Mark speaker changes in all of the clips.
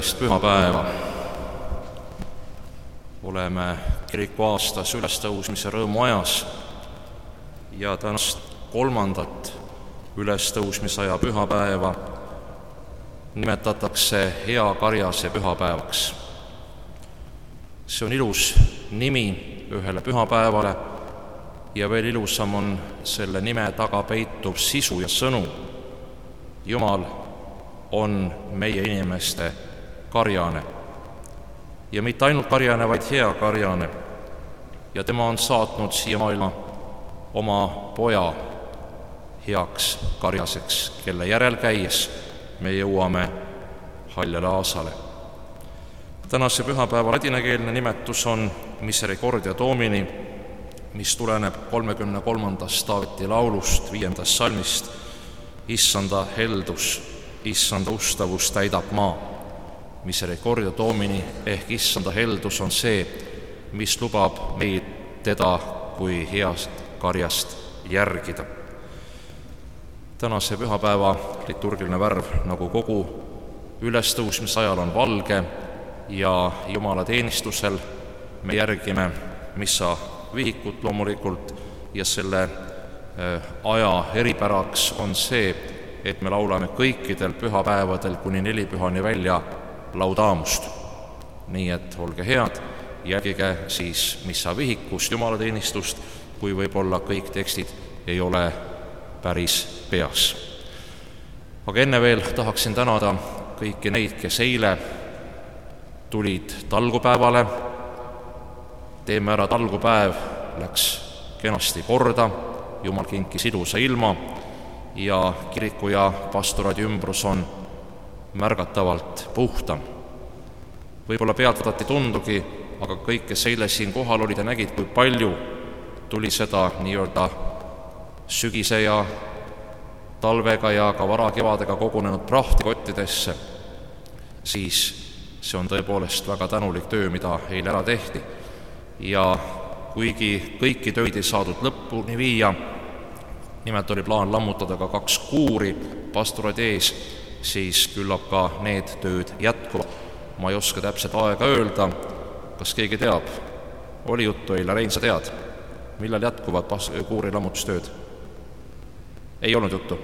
Speaker 1: tõelist pühapäeva. Oleme kirikuaastas ülestõusmise rõõmuajas ja tänast 3. ülestõusmisaja pühapäeva nimetatakse Hea Karjase pühapäevaks. See on ilus nimi ühele pühapäevale ja veel ilusam on selle nime taga peituv sisu ja sõnum. Jumal on meie inimeste karjane. Ja mitte ainult karjane, vaid hea karjane. Ja tema on saatnud siia maailma oma poja heaks karjaseks, kelle järel käies me jõuame haljale aasale. Tänase pühapäeva ladinakeelne nimetus on Misericordia Domini, mis tuleneb 33. Taaveti laulust 5. salmist. Issanda heldus, issanda ustavus täidab maa. Misericordia Domini ehk issanda heldus on see, mis lubab meil teda kui heast karjast järgida. Tänase pühapäeva liturgiline värv, nagu kogu ülestõusmise ajal, on valge ja Jumala teenistusel me järgime missa vihikut loomulikult ja selle aja eripäraks on see, et me laulame kõikidel pühapäevadel kuni nelipühani välja laudamust. Nii et olge head, jälgige siis missa vihikust jumalateenistust, kui võib-olla kõik tekstid ei ole päris peas. Aga enne veel tahaksin tänada kõiki neid, kes eile tulid talgupäevale. Teeme ära talgupäev, läks kenasti korda, Jumal kinkis ilusa ilma ja kiriku ja pastoraadi ümbrus on märgatavalt puhtam. Võib-olla pealtvaadati ei tundugi, aga kõik, kes eile siin kohal olid ja nägid, kui palju tuli seda nii-öelda sügise ja talvega ja ka varakevadega kogunenud prahtikottidesse, siis see on tõepoolest väga tänulik töö, mida eile ära tehti. Ja kuigi kõiki töid ei saadud lõpuni viia, nimelt oli plaan lammutada ka 2 kuuri pastoraadi ees, siis küllap ka need tööd jätkuvad. Ma ei oska täpselt aega öelda, kas keegi teab? Oli juttu eile, Rein, sa tead? Millal jätkuvad kuuri lammutustööd? Ei olnud juttu?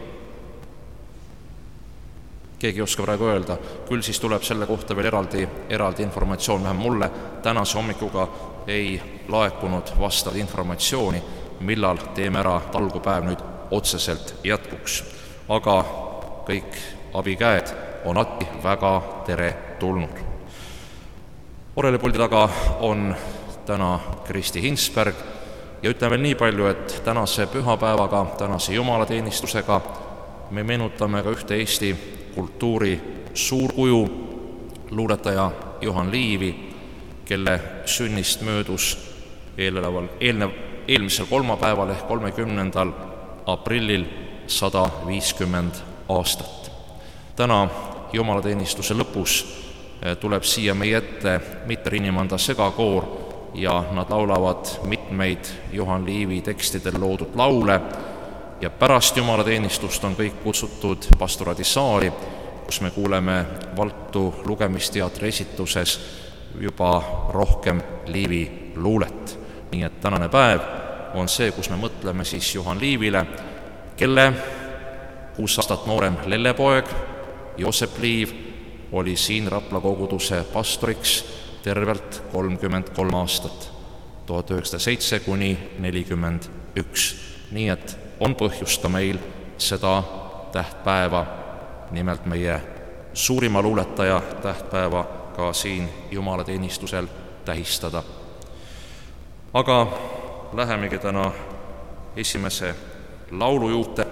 Speaker 1: Keegi ei oska praegu öelda. Küll siis tuleb selle kohta veel eraldi informatsioon, vähem mulle. Tänase hommikuga ei laekunud vastav informatsiooni, millal Teeme ära talgupäev nüüd otseselt jätkuks. Aga kõik abikäed on alati väga tere tulnud. Orelipuldi taga on täna Kristi Hinsberg ja ütlen veel nii palju, et tänase pühapäevaga, tänase jumalateenistusega me meenutame ka ühte Eesti kultuuri suurkuju, luuletaja Johan Liivi, kelle sünnist möödus eelmisel kolmapäeval ehk 30. aprillil 150 aastat. Täna jumalateenistuse lõpus tuleb siia meie ette Mitte-Rinimanda segakoor ja nad laulavad mitmeid Johan Liivi tekstidel loodud laule ja pärast jumalateenistust on kõik kutsutud pastoraadisaali, kus me kuuleme Valtu lugemisteatri esituses juba rohkem Liivi luulet. Nii et tänane päev on see, kus me mõtleme siis Johan Liivile, kelle 6 aastat noorem lellepoeg Joosep Liiv oli siin Rapla koguduse pastoriks tervelt 33 aastat, 1907 kuni 41. Nii et on põhjust ka meil seda tähtpäeva, nimelt meie suurima luuletaja tähtpäeva ka siin jumalateenistusel tähistada. Aga lähemegi täna esimese laulu juurde,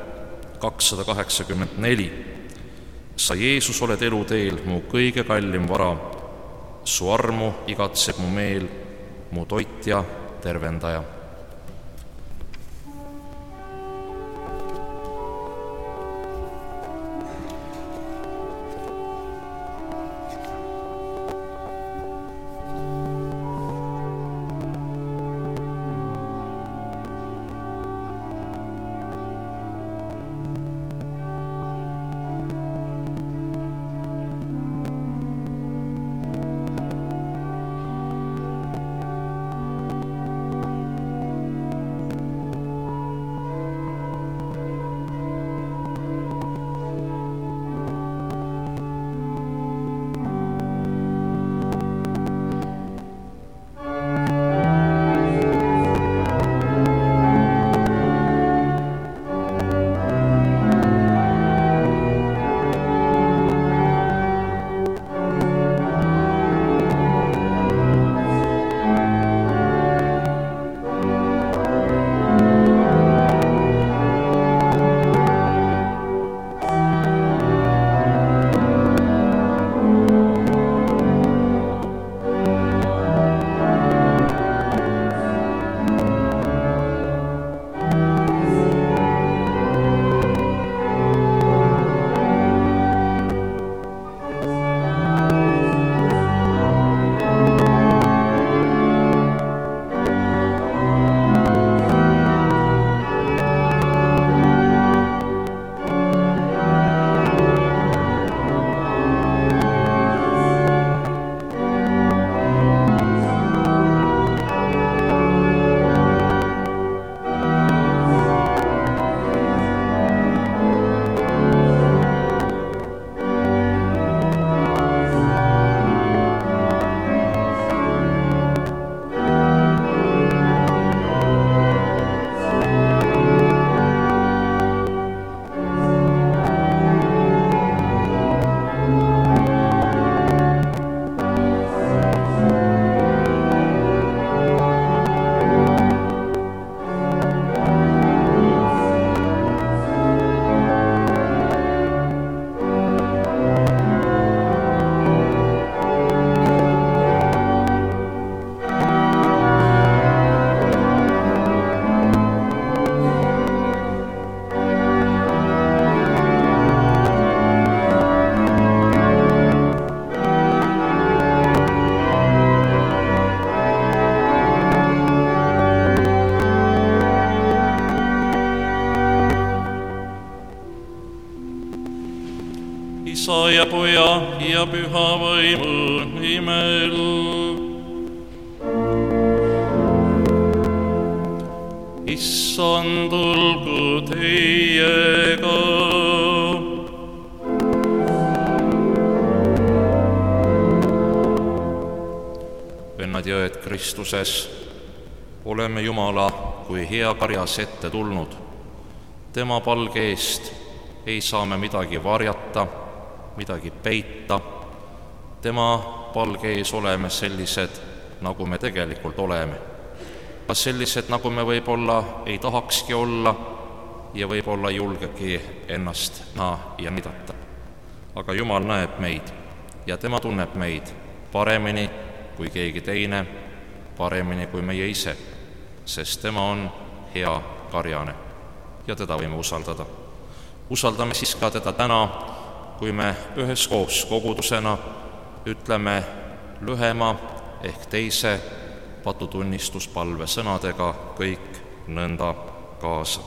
Speaker 1: 284. Sa, Jeesus, oled eluteel, mu kõige kallim vara, su armu igatseb mu meel, mu toitja, tervendaja.
Speaker 2: ja Poja ja Püha Vaimu nimel. Issand olgu teiega. Vennad ja õed Kristuses, oleme Jumala kui hea karjas ette tulnud. Tema palge eest ei saa me midagi varjata, midagi peita. Tema palge ees oleme sellised, nagu me tegelikult oleme. Ka sellised, nagu me võib-olla ei tahakski olla ja võib-olla julgegi ennast ja näidata. Aga Jumal näeb meid ja tema tunneb meid paremini kui keegi teine, paremini kui meie ise, sest tema on hea karjane ja teda võime usaldada. Usaldame siis ka teda täna, kui me üheskoos kogudusena ütleme lühema ehk teise patutunnistuspalve sõnadega kõik nõnda kaasa.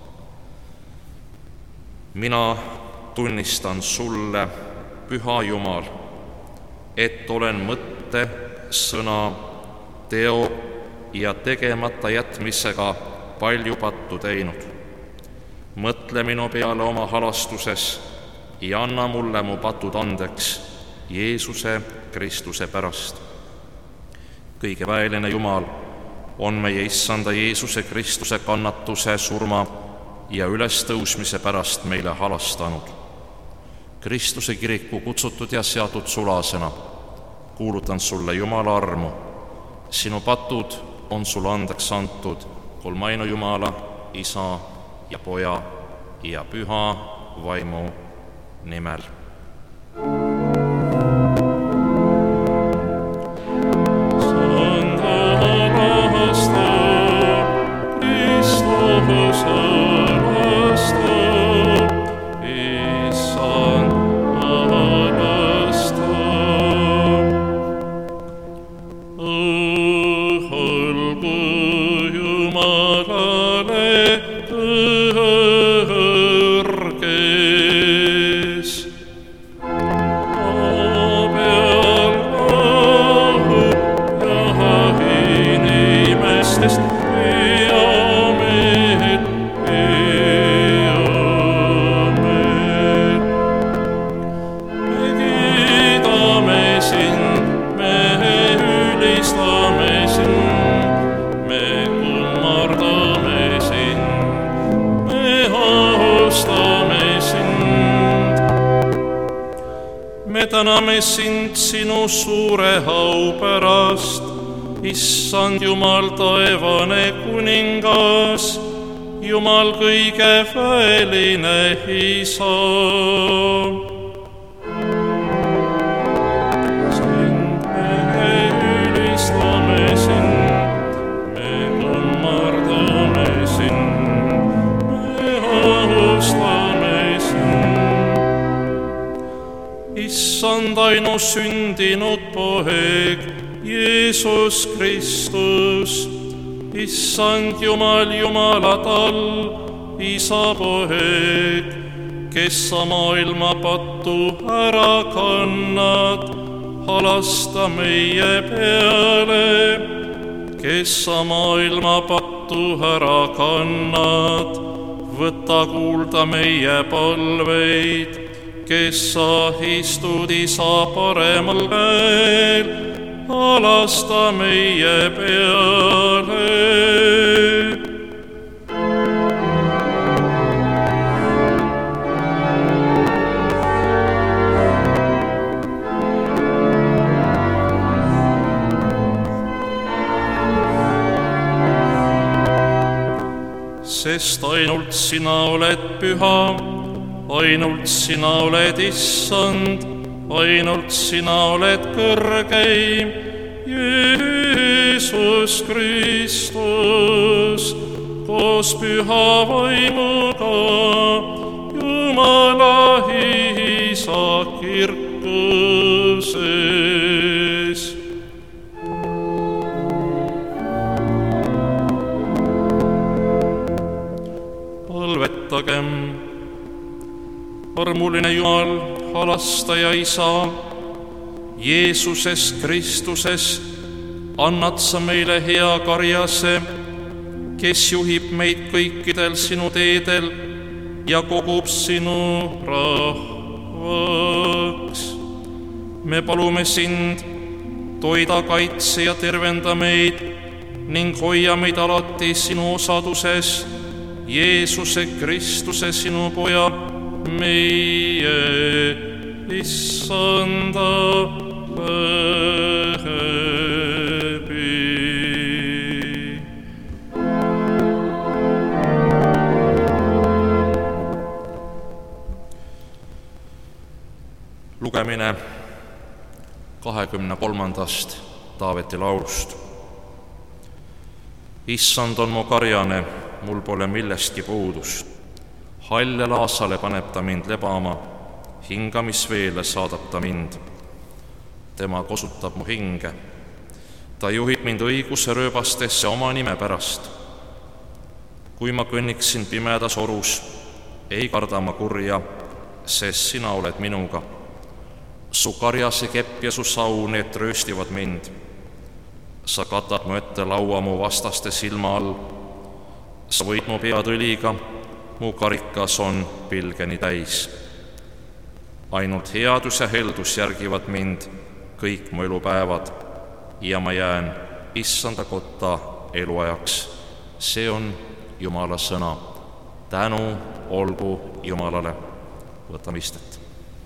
Speaker 2: Mina tunnistan sulle, Püha Jumal, et olen mõtte, sõna, teo ja tegemata jätmisega palju pattu teinud. Mõtle minu peale oma halastuses ja anna mulle mu patud andeks Jeesuse Kristuse pärast. Kõige väeline Jumal on meie Issanda Jeesuse Kristuse kannatuse, surma ja ülestõusmise pärast meile halastanud. Kristuse kiriku kutsutud ja seatud sulasena kuulutan sulle Jumala armu. Sinu patud on sulle andeks antud kolmainu Jumala, Isa ja Poja ja Püha Vaimu nimel. Täname sind sinu suure au pärast, Issand Jumal, taevane kuningas, Jumal kõige väeline Isa. Sind me ülistame sind, me kummardame sind, me austame sind. Issand ainusündinud Poeg, Jeesus Kristus, Issand Jumal, Jumalatal, Isa Poeg, kes sa maailma pattu ära kannad, halasta meie peale, kes sa maailma pattu ära kannad, võta kuulda meie palveid, kes sa istud Isa paremal käel, halasta meie peale. Sest ainult sina oled püha, ainult sina oled Issand, ainult sina oled kõrgeim, Jeesus Kristus, koos Püha Vaimuga, Jumala Isa kirkuses. Palvetagem. Armuline Jumal,
Speaker 1: halastaja Isa, Jeesuses Kristuses annad sa meile hea karjase, kes juhib meid kõikidel sinu teedel ja kogub sinu rahvaks. Me palume sind, toida, kaitse ja tervenda meid ning hoia meid alati sinu osaduses, Jeesuse Kristuse, sinu Poja, meie Issanda läbi. Lugemine 23. Taaveti laulust. Issand on mu karjane, mul pole millestki puudust. Halle laasale paneb ta mind lebama, hingamisveele saadab ta mind. Tema kosutab mu hinge. Ta juhib mind õiguse rööbastesse oma nime pärast. Kui ma kõnniksin pimedas orus, ei karda ma kurja, sest sina oled minuga. Su karjase kepp ja su sau, need trööstivad mind. Sa katad mu ette laua mu vastaste silma all. Sa võid mu pead õliga, mu karikas on pilgeni täis. Ainult headus ja heldus järgivad mind kõik mu elupäevad ja ma jään Issanda kotta eluajaks. See on Jumala sõna. Tänu olgu Jumalale. Võtame istet.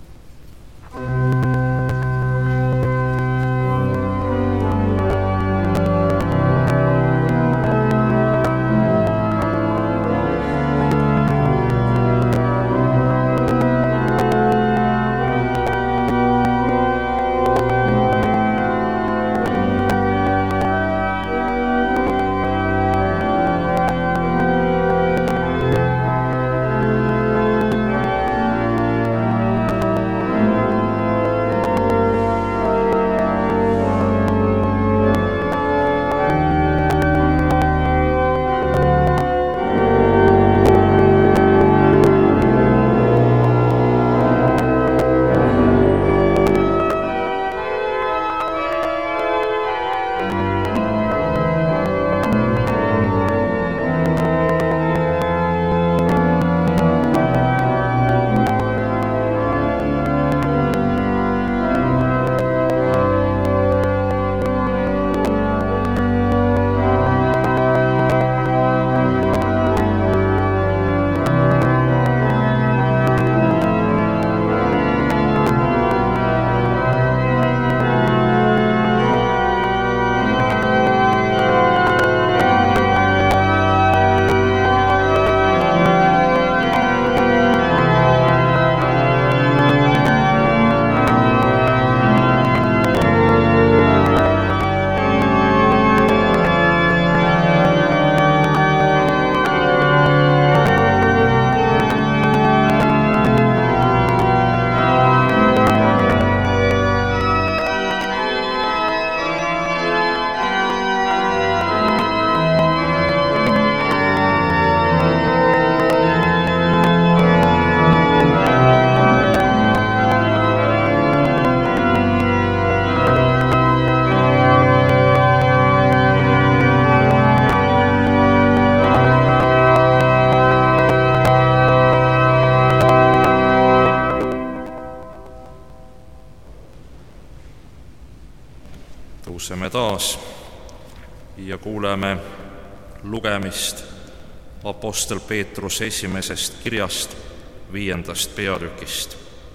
Speaker 1: Tõuseme taas ja kuuleme lugemist Apostel Peetruse esimesest kirjast 5. peatükist.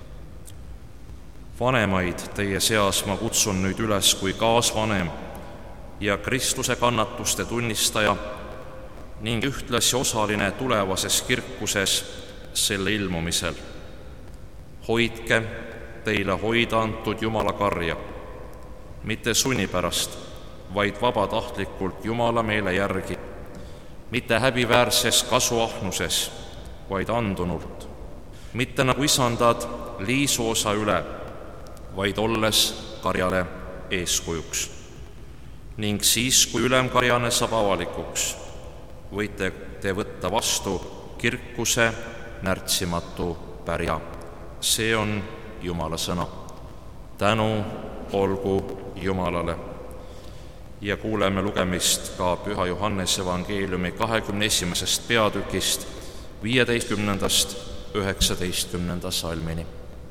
Speaker 1: Vanemaid teie seas ma kutsun nüüd üles kui kaasvanem ja Kristuse kannatuste tunnistaja ning ühtlasi osaline tulevases kirkuses selle ilmumisel. Hoidke teile hoida antud Jumala karja, mitte sunni pärast, vaid vabatahtlikult Jumala meele järgi, mitte häbiväärses kasuahnuses, vaid andunult, mitte nagu isandad liisuosa üle, vaid olles karjale eeskujuks. Ning siis, kui ülemkarjane saab avalikuks, võite te võtta vastu kirkuse närtsimatu pärja. See on Jumala sõna. Tänu olgu Jumalale. Ja kuuleme lugemist ka Püha Johannese evangeeliumi 21. peatükist 15. 19. salmini.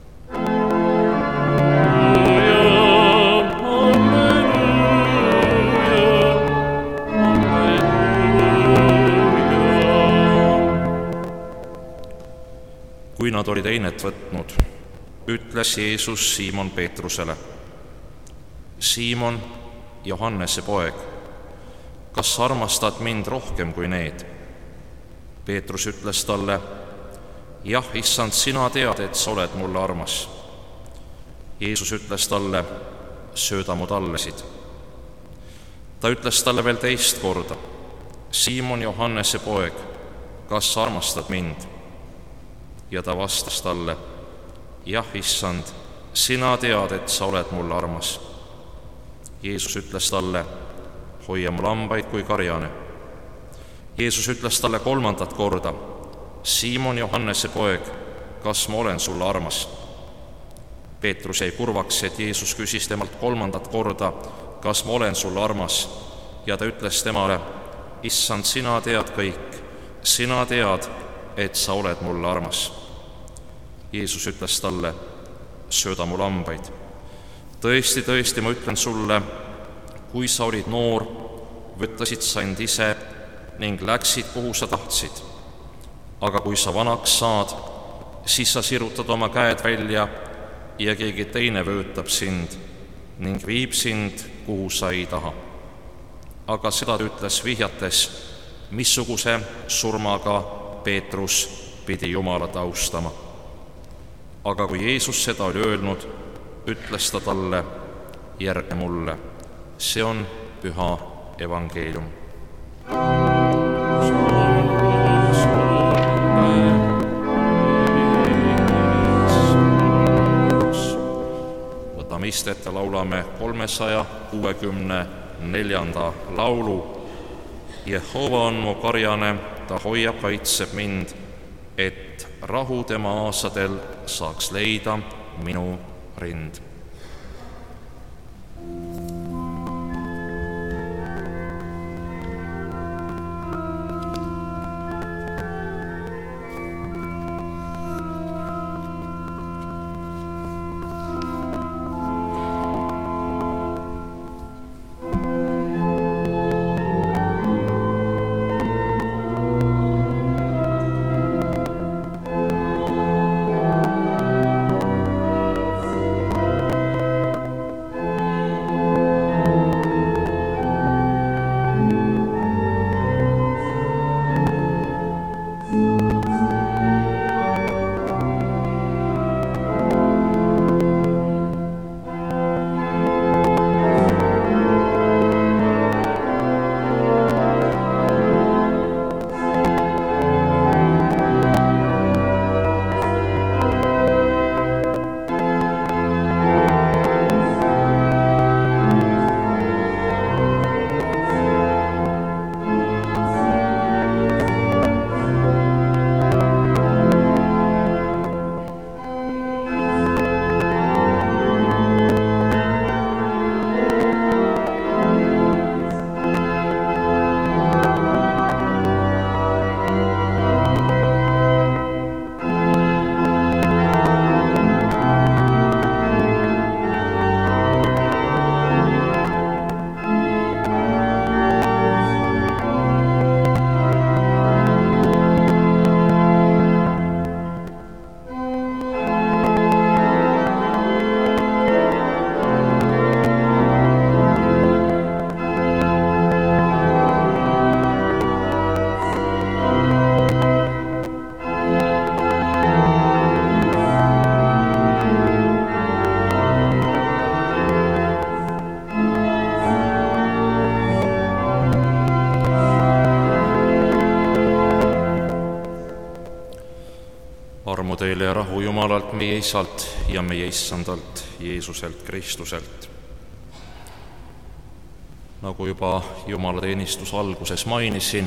Speaker 1: Kui nad olid einet võtnud, ütles Jeesus Siimon Peetrusele: Siimon, Johannese poeg, kas armastad mind rohkem kui need? Peetrus ütles talle: jah, issand, sina tead, et sa oled mulle armas. Jeesus ütles talle: sööda mu tallesid. Ta ütles talle veel teist korda: Siimon, Johannese poeg, kas sa armastad mind? Ja ta vastas talle: jah, issand, sina tead, et sa oled mulle armas. Jeesus ütles talle: hoia mu lambaid kui karjane. Jeesus ütles talle kolmandat korda: Siimon, Johannese poeg, kas ma olen sulle armas? Peetrus jäi kurvaks, et Jeesus küsis temalt kolmandat korda: kas ma olen sulle armas? Ja ta ütles temale: issand, sina tead kõik, sina tead, et sa oled mulle armas. Jeesus ütles talle: sööda mu lambaid. Tõesti, tõesti, ma ütlen sulle, kui sa olid noor, võttasid sa end ise ning läksid, kuhu sa tahtsid. Aga kui sa vanaks saad, siis sa sirutad oma käed välja ja keegi teine vöötab sind ning viib sind, kuhu sa ei taha. Aga seda ta ütles vihjates, missuguse surmaga Peetrus pidi Jumalat austama. Aga kui Jeesus seda oli öelnud, ütles ta talle: järgne mulle. See on püha evangeelium. Võtame istet ja laulame 364. laulu. Jehova on mu karjane, ta hoiab, kaitseb mind, et rahu tema aasadel saaks leida minu rind. Armu teile ja rahu Jumalalt, meie Isalt ja meie Issandalt, Jeesuselt Kristuselt. Nagu juba jumalateenistuse alguses mainisin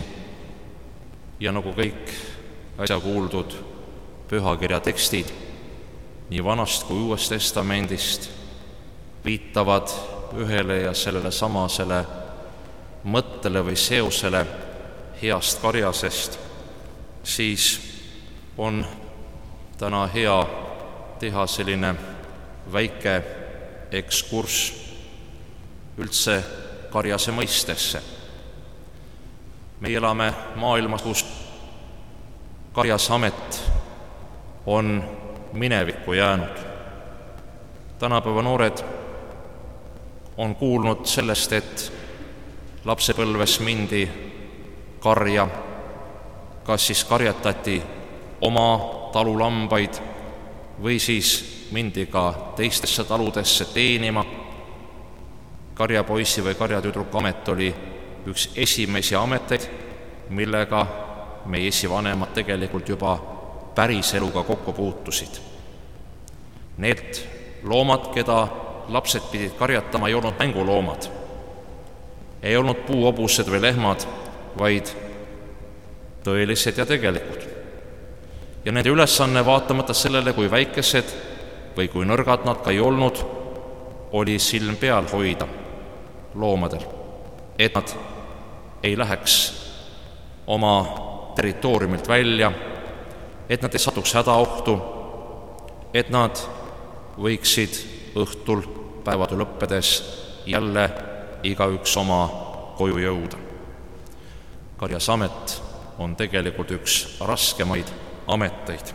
Speaker 1: ja nagu kõik äsja kuuldud pühakirja tekstid nii Vanast kui Uuest Testamendist viitavad ühele ja sellele samasele mõttele või seosele heast karjasest, siis on täna hea teha selline väike ekskurss üldse karjase mõistesse. Me elame maailmas, kus karjase amet on minevikku jäänud. Tänapäeva noored on kuulnud sellest, et lapsepõlves mindi karja, kas siis karjatati oma talulambaid või siis mindi ka teistesse taludesse teenima. Karjapoisi või karjatüdruku amet oli üks esimesi ameteid, millega meie esivanemad tegelikult juba päris eluga kokku puutusid. Need loomad, keda lapsed pidid karjatama, ei olnud mänguloomad, ei olnud puuhobused või lehmad, vaid tõelised ja tegelikud. Ja nende ülesanne, vaatamata sellele, kui väikesed või kui nõrgad nad ka ei olnud, oli silm peal hoida loomadel, et nad ei läheks oma territooriumilt välja, et nad ei satuks hädaohtu, et nad võiksid õhtul päevatöö lõppedes jälle igaüks oma koju jõuda. Karjase amet on tegelikult üks raskemaid ameteid.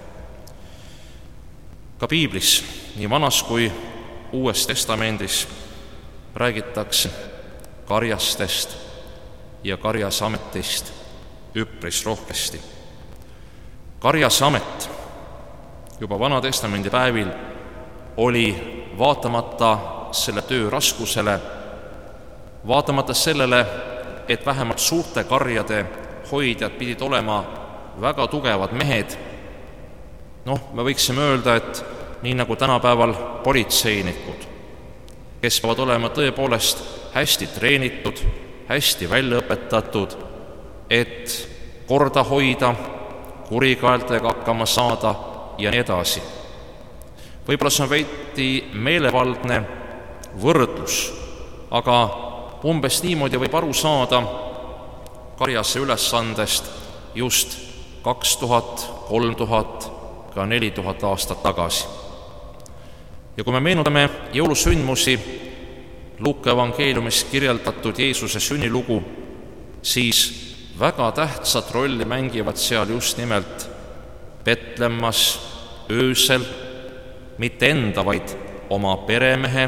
Speaker 1: Ka piiblis, nii Vanas kui Uues Testamendis räägitakse karjastest ja karjase ametist üpris rohkesti. Karjase amet juba Vana Testamendi päevil oli vaatamata selle töö raskusele, vaatamata sellele, et vähemalt suurte karjade hoidjad pidid olema väga tugevad mehed. Me võiksime öelda, et nii nagu tänapäeval politseinikud, kes peavad olema tõepoolest hästi treenitud, hästi välja õpetatud, et korda hoida, kurikaeltega hakkama saada ja nii edasi. Võib-olla see on veidi meelevaldne võrdlus, aga umbes niimoodi võib aru saada karjase ülesandest just 2000, 3000, ka 4000 aastat tagasi. Ja kui me meenutame jõulusündmusi, Luuka evangeeliumis kirjeldatud Jeesuse sünnilugu, siis väga tähtsat rolli mängivad seal just nimelt Betlemmas öösel mitte enda, vaid oma peremehe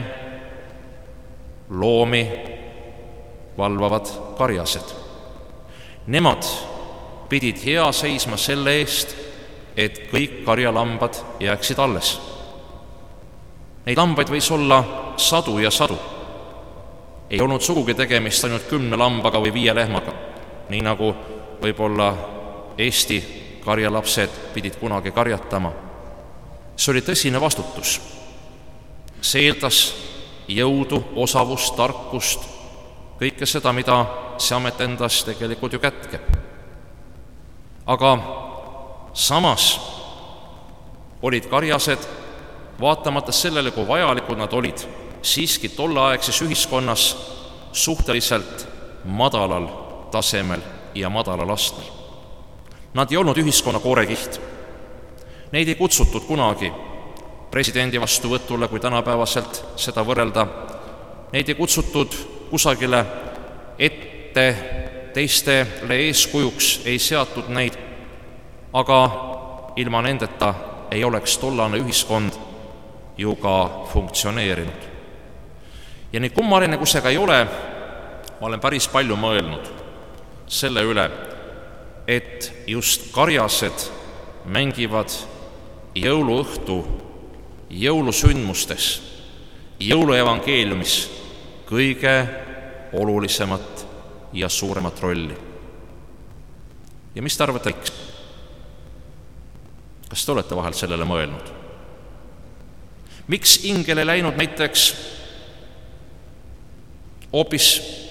Speaker 1: loomi valvavad karjased. Nemad pidid hea seisma selle eest, et kõik karjalambad jääksid alles. Neid lambaid võis olla sadu ja sadu. Ei olnud sugugi tegemist ainult 10 lambaga või 5 lehmaga, nii nagu võib-olla Eesti karjalapsed pidid kunagi karjatama. See oli tõsine vastutus. See eeldas jõudu, osavust, tarkust, kõike seda, mida see amet endas tegelikult ju kätkeb. Aga samas olid karjased, vaatamata sellele, kui vajalikud nad olid, siiski tolleaegses ühiskonnas suhteliselt madalal tasemel ja madalal astmel. Nad ei olnud ühiskonna koorekiht. Neid ei kutsutud kunagi presidendi vastuvõtule, kui tänapäevaselt seda võrrelda. Neid ei kutsutud kusagile ette, teistele eeskujuks ei seatud neid, aga ilma nendeta ei oleks tollane ühiskond ju ka funktsioneerinud. Ja nii kummaline, kui see ka ei ole, ma olen päris palju mõelnud selle üle, et just karjased mängivad jõuluõhtu jõulusündmustes, jõuluevangeeliumis kõige olulisemat ja suuremat rolli. Ja mis te arvate, kas te olete vahel sellele mõelnud? Miks ingel ei läinud näiteks hoopis,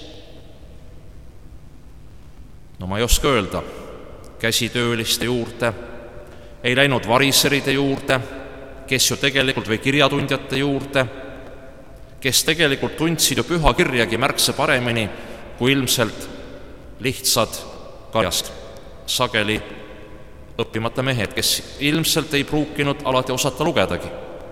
Speaker 1: ma ei oska öelda, käsitööliste juurde, ei läinud variseride juurde, kes ju tegelikult, või kirjatundjate juurde, kes tegelikult tundsid ju püha kirjagi märksa paremini kui ilmselt lihtsad karjast, sageli õppimata mehed, kes ilmselt ei pruukinud alati osata lugedagi.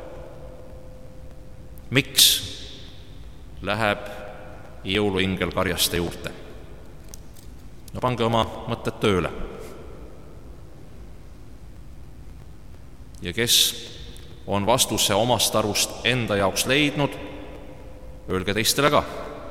Speaker 1: Miks läheb jõuluingel karjaste juurde? No pange oma mõtted tööle. Ja kes on vastuse omast arust enda jaoks leidnud, öelge teistele ka.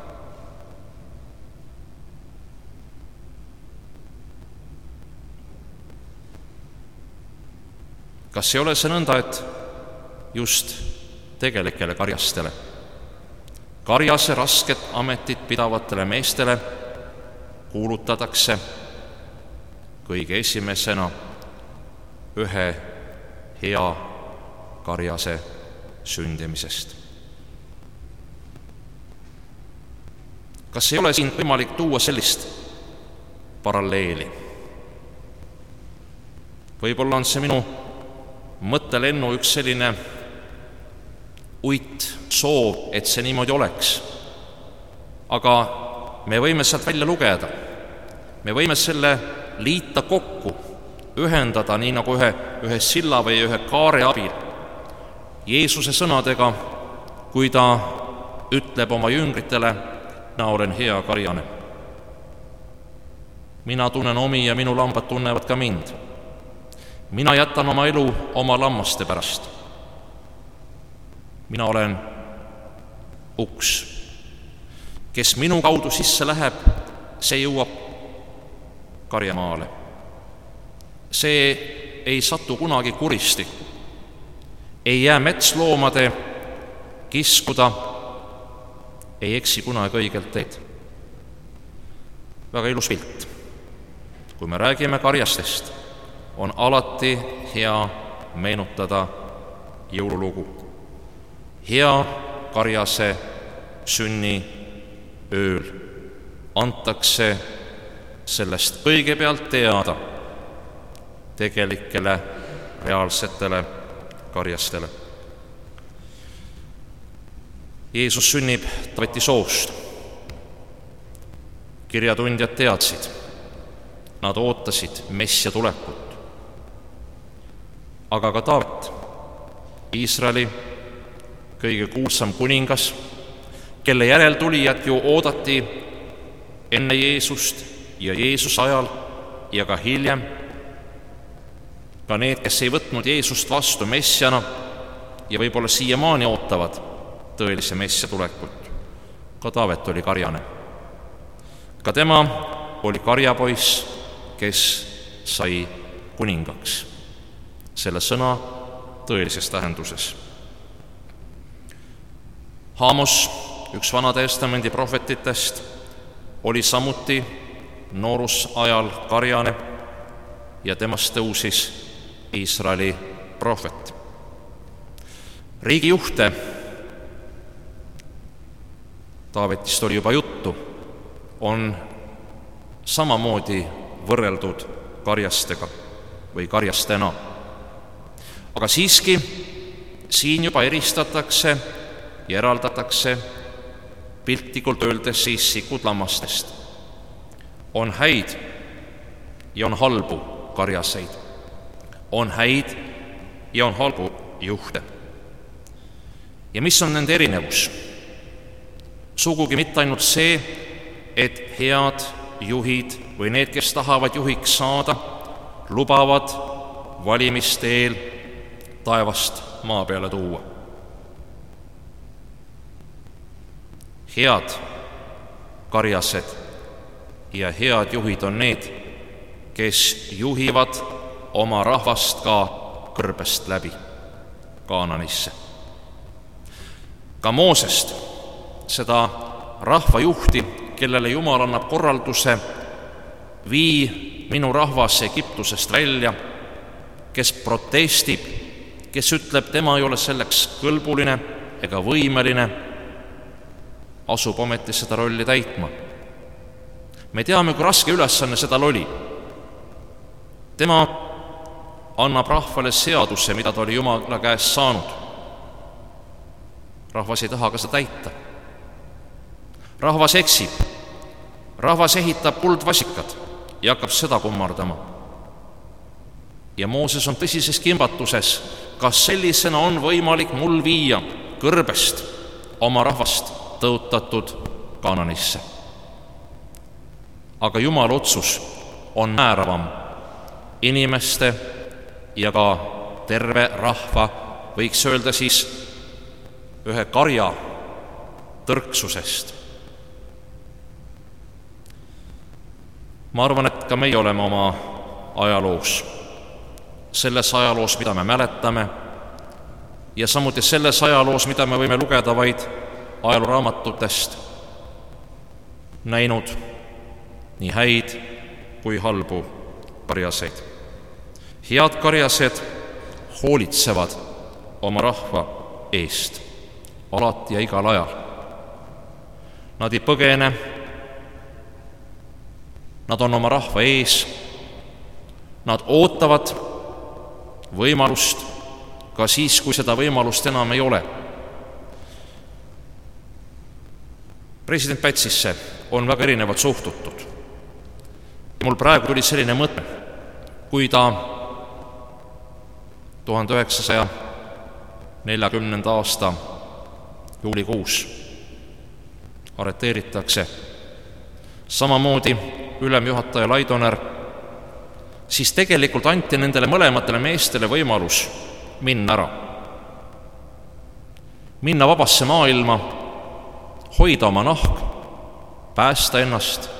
Speaker 1: Kas ei ole see nõnda, et just tegelikele karjastele, karjase rasket ametit pidavatele meestele kuulutatakse kõige esimesena ühe hea karjase sündimisest? Kas ei ole siin võimalik tuua sellist paralleeli? Võib-olla on see minu mõttelennu üks selline soov, et see niimoodi oleks. Aga me võime sealt välja lugeda. Me võime selle liita kokku, ühendada nii nagu ühe silla või ühe kaare abil Jeesuse sõnadega, kui ta ütleb oma jüngritele: "Mina olen hea karjane. Mina tunnen omi ja minu lambad tunnevad ka mind. Mina jätan oma elu oma lammaste pärast. Mina olen uks. Kes minu kaudu sisse läheb, see jõuab karjamaale. See ei satu kunagi kuristikku, ei jää metsloomade kiskuda, ei eksi kunagi õigelt teed." Väga ilus pilt. Kui me räägime karjastest, on alati hea meenutada jõululugu. Hea karjase sünni ööl antakse sellest kõigepealt teada tegelikele reaalsetele karjastele. Jeesus sünnib Taaveti soost. Kirjatundjad teadsid, nad ootasid Messia tulekut. Aga ka Taavet, Iisraeli kõige kuulsam kuningas, kelle järeltulijad ju oodati enne Jeesust ja Jeesuse ajal ja ka hiljem, ka need, kes ei võtnud Jeesust vastu messiana ja võib-olla siiamaani ootavad tõelise messia tulekut. Ka Taavet oli karjane. Ka tema oli karjapoiss, kes sai kuningaks selle sõna tõelises tähenduses. Haamos, üks Vana-testamendi prohvetitest, oli samuti noorusajal karjane ja temast tõusis Iisraeli prohvet. Riigijuhte, Taavetist oli juba juttu, on samamoodi võrreldud karjastega või karjastena. Aga siiski siin juba eristatakse ja eraldatakse piltlikult öeldes siis sikud lammastest. On häid ja on halbu karjaseid. On häid ja on halbu juhte. Ja mis on nende erinevus? Sugugi mitte ainult see, et head juhid või need, kes tahavad juhiks saada, lubavad valimiste eel taevast maa peale tuua. Head karjased ja head juhid on need, kes juhivad oma rahvast ka kõrbest läbi Kaananisse. Ka Moosest, seda rahvajuhti, kellele Jumal annab korralduse: vii minu rahvas Egiptusest välja, kes protestib, kes ütleb, tema ei ole selleks kõlbuline ega võimeline, asub ometi seda rolli täitma. Me teame, kui raske ülesanne seda oli. Tema annab rahvale seaduse, mida ta oli Jumala käest saanud. Rahvas ei taha ka seda täita. Rahvas eksib. Rahvas ehitab kuldvasikad ja hakkab seda kummardama. Ja Mooses on tõsises kimbatuses, kas sellisena on võimalik mul viia kõrbest oma rahvast tõotatud Kaananisse. Aga Jumala otsus on määravam inimeste ja ka terve rahva, võiks öelda siis ühe karja tõrksusest. Ma arvan, et ka meie oleme oma ajaloos, selles ajaloos, mida me mäletame, ja samuti selles ajaloos, mida me võime lugeda vaid ajalooraamatutest, näinud nii häid kui halbu karjaseid. Head karjased hoolitsevad oma rahva eest alati ja igal ajal. Nad ei põgene, nad on oma rahva ees, nad ootavad võimalust ka siis, kui seda võimalust enam ei ole. President Pätsisse on väga erinevalt suhtutud. Mul praegu tuli selline mõte, kui ta 1940. aasta juulikuus arreteeritakse, samamoodi ülemjuhataja Laidoner, siis tegelikult anti nendele mõlematele meestele võimalus minna ära. Minna vabasse maailma, hoida oma nahk, päästa ennast.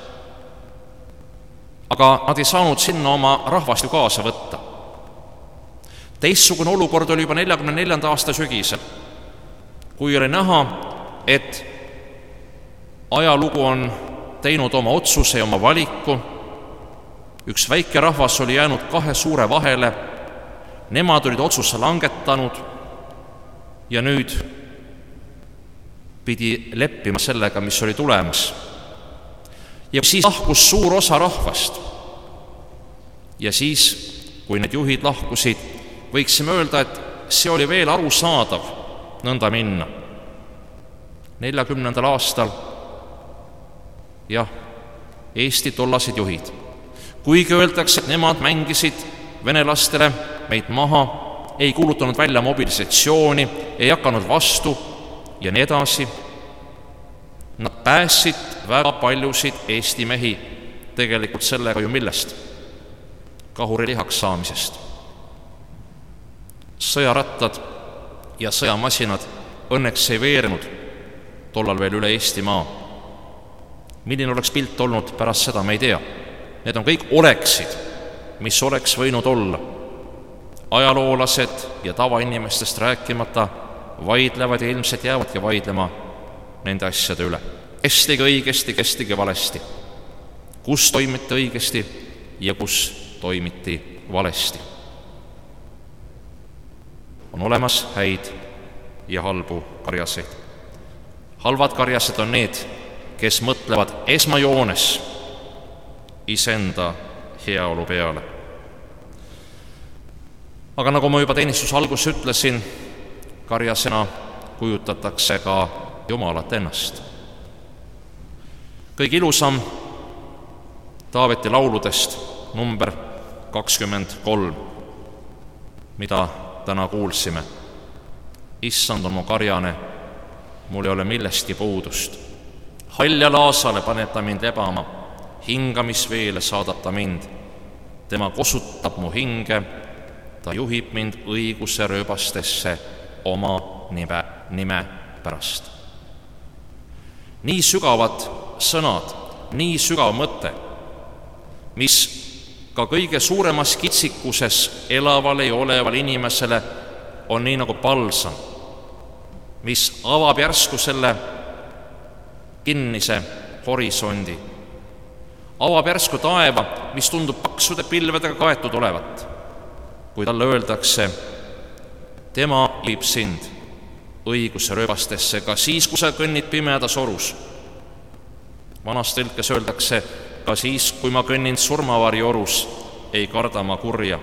Speaker 1: Aga nad ei saanud sinna oma rahvast ju kaasa võtta. Teistsugune olukord oli juba 1944. aasta sügisel, kui oli näha, et ajalugu on teinud oma otsuse ja oma valiku. Üks väike rahvas oli jäänud kahe suure vahele, nemad olid otsuse langetanud ja nüüd pidi leppima sellega, mis oli tulemas. Ja siis lahkus suur osa rahvast. Ja siis, kui need juhid lahkusid, võiksime öelda, et see oli veel arusaadav nõnda minna. 40. aastal, jah, Eesti tollased juhid. Kuigi öeldakse, et nemad mängisid venelastele meid maha, ei kuulutanud välja mobilisatsiooni, ei hakanud vastu ja nii edasi. Nad päässid väga paljusid Eesti mehi tegelikult sellega ju millest? Kahurilihaks saamisest. Sõjarattad ja sõjamasinad õnneks ei veerenud tollal veel üle Eestimaa. Milline oleks pilt olnud pärast seda, me ei tea. Need on kõik oleksid, mis oleks võinud olla. Ajaloolased ja tavainimestest rääkimata vaidlevad ja ilmselt jäävadki vaidlema nende asjade üle. Kes tegi õigesti, kes tegi valesti. Kus toimiti õigesti ja kus toimiti valesti. On olemas häid ja halbu karjaseid. Halvad karjased on need, kes mõtlevad esmajoones iseenda heaolu peale. Aga nagu ma juba teenistuse alguses ütlesin, karjasena kujutatakse ka Jumalat ennast. Kõige ilusam Taaveti lauludest number 23, mida täna kuulsime. Issand on mu karjane, mul ei ole millestki puudust. Halja laasale paneb ta mind lebama, hingamisveele saadab ta mind. Tema kosutab mu hinge, ta juhib mind õiguse rööbastesse oma nime pärast. Nii sügavad sõnad, nii sügav mõte, mis ka kõige suuremas kitsikuses elavale ja oleval inimesele on nii nagu palsam, mis avab järsku selle kinnise horisondi, avab järsku taeva, mis tundub paksude pilvedega kaetud olevat, kui talle öeldakse, tema viib sind õiguse rööbastesse ka siis, kui sa kõnnid pimedas orus. Vanas tõlkes öeldakse, ka siis, kui ma kõnnin surmavari orus, ei karda ma kurja,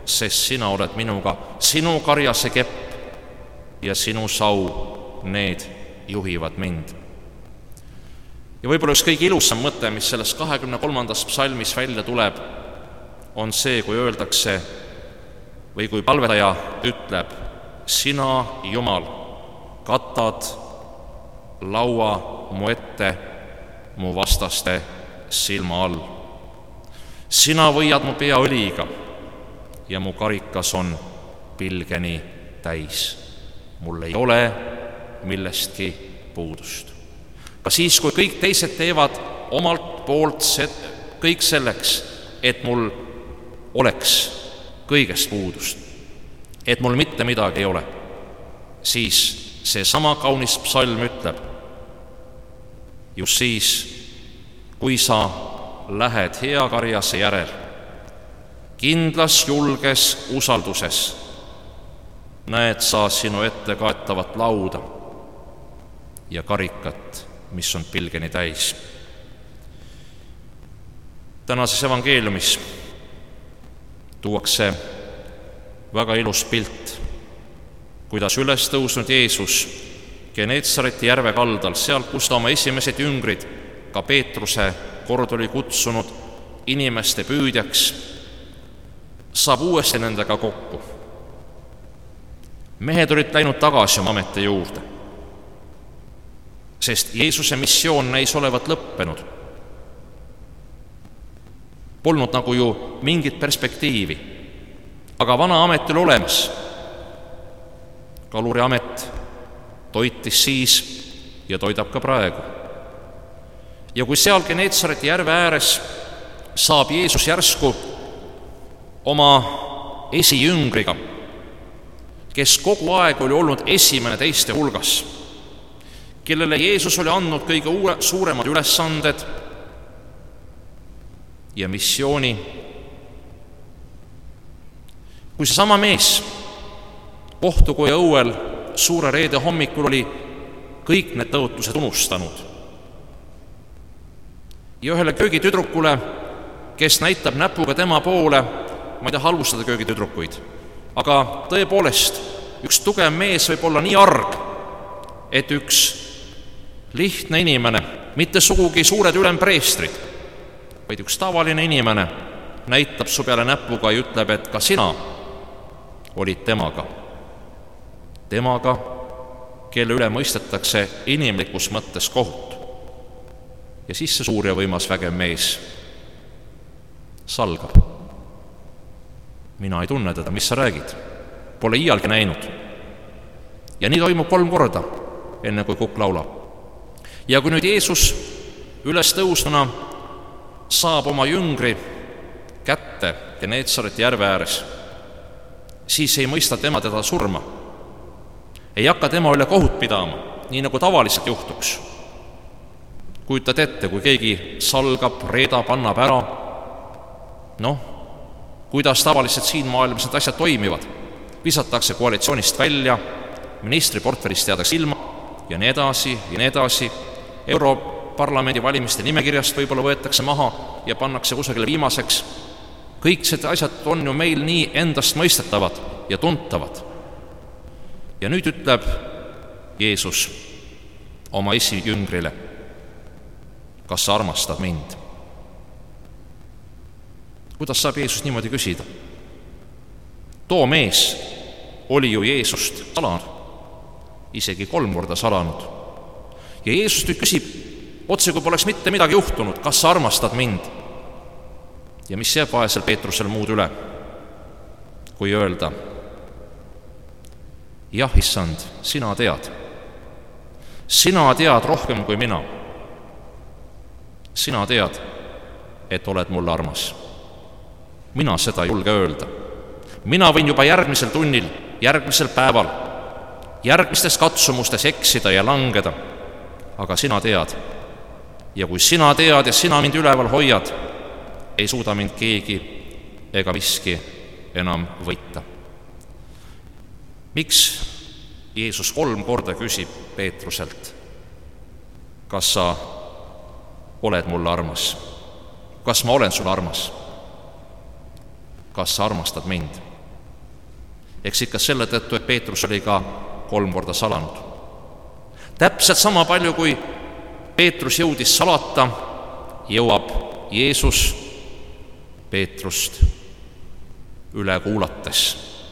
Speaker 1: sest sina oled minuga, sinu karjase kepp ja sinu sau, need juhivad mind. Ja võib-olla üks kõige ilusam mõte, mis sellest 23. psalmis välja tuleb, on see, kui öeldakse või kui palvetaja ütleb: sina, Jumal, katad laua mu ette mu vastaste silma all. Sina võiad mu pea õliga ja mu karikas on pilgeni täis. Mul ei ole millestki puudust. Ka siis, kui kõik teised teevad omalt poolt kõik selleks, et mul oleks kõigest puudust, et mul mitte midagi ei ole, siis seesama kaunis psalm ütleb, just siis, kui sa lähed hea karjase järel, kindlas julges usalduses, näed sa sinu ette kaetavat lauda ja karikat, mis on pilgeni täis. Tänases evangeeliumis tuuakse väga ilus pilt, kuidas üles tõusnud Jeesus Geneetsareti järve kaldal, seal, kus ta oma esimesed jüngrid, ka Peetruse kord oli kutsunud inimeste püüdjaks, saab uuesti nendega kokku. Mehed olid läinud tagasi oma ameti juurde, sest Jeesuse missioon näis olevat lõppenud. Polnud nagu ju mingit perspektiivi, aga vana amet oli olemas. Kaluri amet toitis siis ja toidab ka praegu. Ja kui seal Geneetsareti järve ääres saab Jeesus järsku oma esijüngriga, kes kogu aeg oli olnud esimene teiste hulgas, kellele Jeesus oli andnud kõige suuremad ülesanded ja missiooni. Kui seesama mees kohtukoja õuel suure reede hommikul oli kõik need tõotused unustanud ja ühele köögitüdrukule, kes näitab näpuga tema poole, ma ei taha halvustada köögitüdrukuid, aga tõepoolest üks tugev mees võib olla nii arg, et üks lihtne inimene, mitte sugugi suured ülempreestrid, vaid üks tavaline inimene näitab su peale näpuga ja ütleb, et ka sina olid temaga, kelle üle mõistetakse inimlikus mõttes kohut. Ja siis see suur ja võimas vägev mees salgab. Mina ei tunne teda, mis sa räägid, pole iialgi näinud. Ja nii toimub 3 korda, enne kui kukk laulab. Ja kui nüüd Jeesus üles tõusnuna saab oma jüngri kätte Geneetsareti järve ääres, siis ei mõista tema teda surma. Ei hakka tema üle kohut pidama, nii nagu tavaliselt juhtuks. Kujutad ette, kui keegi salgab, reedab, annab ära. Kuidas tavaliselt siin maailmas need asjad toimivad? Visatakse koalitsioonist välja, ministri portfellist jäädakse ilma ja nii edasi ja nii edasi. Europarlamendi valimiste nimekirjast võib-olla võetakse maha ja pannakse kusagile viimaseks. Kõik need asjad on ju meil nii endast mõistetavad ja tuntavad. Ja nüüd ütleb Jeesus oma esijüngrile, kas sa armastad mind? Kuidas saab Jeesus niimoodi küsida? Too mees oli ju Jeesust salanud, isegi 3 korda salanud. Ja Jeesus nüüd küsib, otse kui poleks mitte midagi juhtunud, kas sa armastad mind? Ja mis jääb vaesel Peetrusel muud üle, kui öelda, jah, issand, sina tead. Sina tead rohkem kui mina. Sina tead, et oled mulle armas. Mina seda ei julge öelda. Mina võin juba järgmisel tunnil, järgmisel päeval, järgmistes katsumustes eksida ja langeda. Aga sina tead. Ja kui sina tead ja sina mind üleval hoiad, ei suuda mind keegi ega miski enam võita. Miks Jeesus 3 korda küsib Peetruselt, kas sa oled mulle armas? Kas ma olen sulle armas? Kas sa armastad mind? Eks ikka selle tõttu, et Peetrus oli ka 3 korda salanud. Täpselt sama palju, kui Peetrus jõudis salata, jõuab Jeesus Peetrust üle kuulates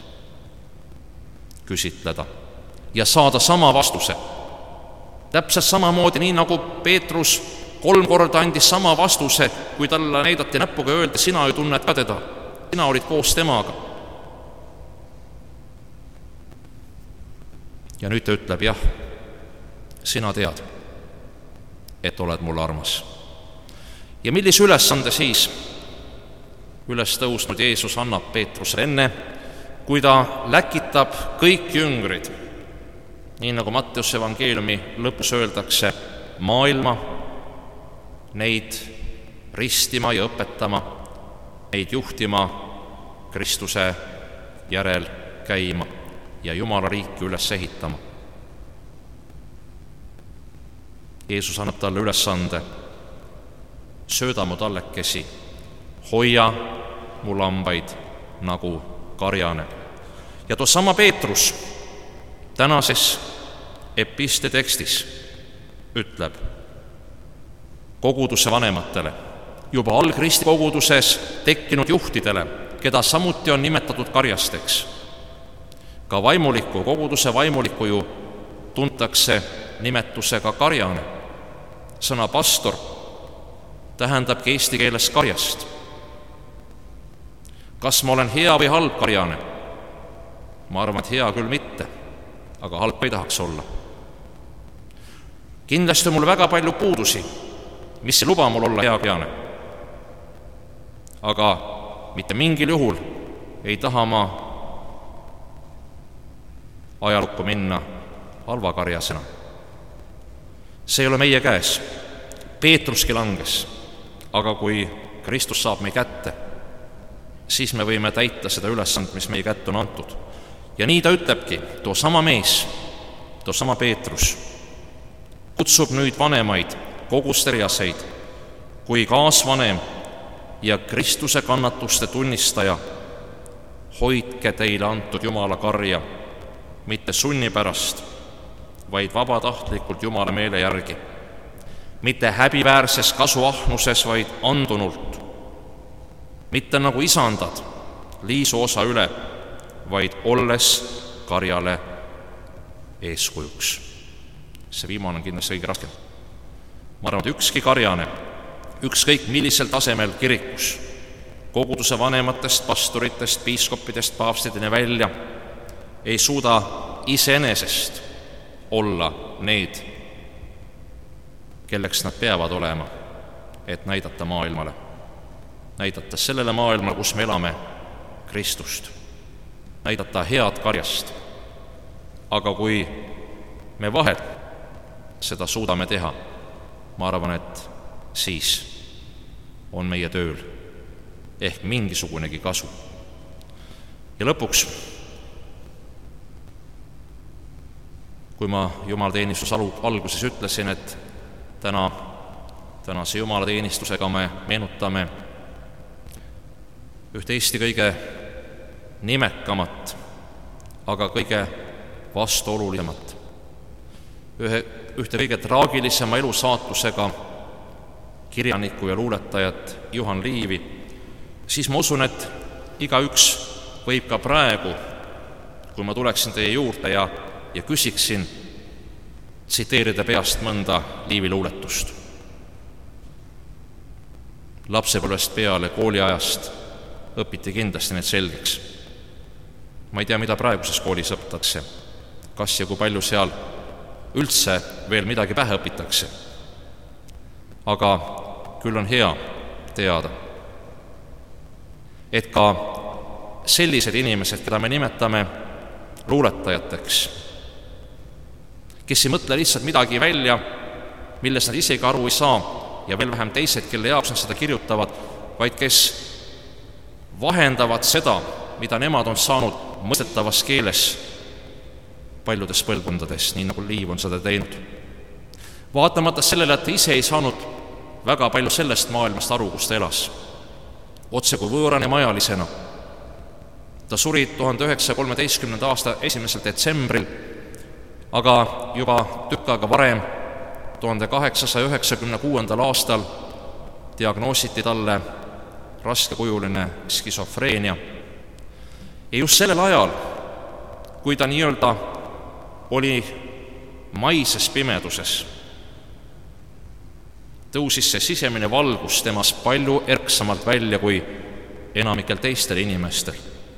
Speaker 1: küsitleda ja saada sama vastuse. Täpselt samamoodi, nii nagu Peetrus 3 korda andis sama vastuse, kui talle näidati näpuga öelda, sina ju tunned ka teda, sina olid koos temaga. Ja nüüd ta ütleb, jah, sina tead, et oled mulle armas. Ja millise ülesande siis üles tõusnud Jeesus annab Peetrusele enne, kui ta läkitab kõik jüngrid, nii nagu Matteuse evangeeliumi lõpus öeldakse, maailma, neid ristima ja õpetama, neid juhtima Kristuse järel käima ja Jumala riiki üles ehitama. Jeesus annab talle ülesande, sööda mu tallekesi, hoia mu lambaid nagu karjane. Ja toosama Peetrus tänases episte tekstis ütleb koguduse vanematele, juba algristi koguduses tekkinud juhtidele, keda samuti on nimetatud karjasteks. Ka vaimuliku, koguduse vaimuliku ju tuntakse nimetusega karjane. Sõna pastor tähendabki eesti keeles karjast. Kas ma olen hea või halb karjane? Ma arvan, et hea küll mitte, aga halb ei tahaks olla. Kindlasti on mul väga palju puudusi, mis ei luba mul olla hea karjane. Aga mitte mingil juhul ei taha ma ajalukku minna halva karjasena. See ei ole meie käes. Peetruski langes, aga kui Kristus saab meie kätte, siis me võime täita seda ülesand, mis meie kätte on antud. Ja nii ta ütlebki, toosama mees, toosama Peetrus kutsub nüüd vanemaid, koguste riaseid, kui kaasvanem ja Kristuse kannatuste tunnistaja, hoidke teile antud Jumala karja, mitte sunni pärast, vaid vabatahtlikult Jumala meele järgi, mitte häbiväärses kasuahnuses, vaid andunult, mitte nagu isandad liisu osa üle, vaid olles karjale eeskujuks. See viimane on kindlasti kõige raskem. Ma arvan, et ükski karjane, ükskõik millisel tasemel kirikus, koguduse vanematest, pastoritest, piiskopidest, paavstideni välja, ei suuda iseenesest olla need, kelleks nad peavad olema, et näidata maailmale, näidata sellele maailmale, kus me elame, Kristust, näidata head karjast. Aga kui me vahel seda suudame teha, ma arvan, et siis on meie tööl ehk mingisugunegi kasu. Ja lõpuks, kui ma jumalateenistuse alguses ütlesin, et tänase jumalateenistusega me meenutame ühte Eesti kõige nimekamat, aga kõige vastuolulisemat, ühte kõige traagilisema elusaatusega kirjanikku ja luuletajat Juhan Liivi, siis ma usun, et igaüks võib ka praegu, kui ma tuleksin teie juurde ja küsiksin, tsiteerida peast mõnda Liivi luuletust. Lapsepõlvest peale, kooliajast õpiti kindlasti need selgeks. Ma ei tea, mida praeguses koolis õpitakse, kas ja kui palju seal üldse veel midagi pähe õpitakse. Aga küll on hea teada, et ka sellised inimesed, keda me nimetame luuletajateks, kes ei mõtle lihtsalt midagi välja, milles nad isegi aru ei saa, ja veel vähem teised, kelle jaoks nad seda kirjutavad, vaid kes vahendavad seda, mida nemad on saanud mõistetavas keeles paljudes põlvkondades, nii nagu Liiv on seda teinud. Vaatamata sellele, et ta ise ei saanud väga palju sellest maailmast aru, kus ta elas, otse kui võõrane majalisena, Ta suri 1913. aasta 1. detsembril, aga juba tükk aega varem, 1896. aastal diagnoositi talle raskekujuline skisofreenia. Ja just sellel ajal, kui ta nii-öelda oli maises pimeduses, tõusis see sisemine valgus temas palju erksamalt välja kui enamikel teistel inimestel.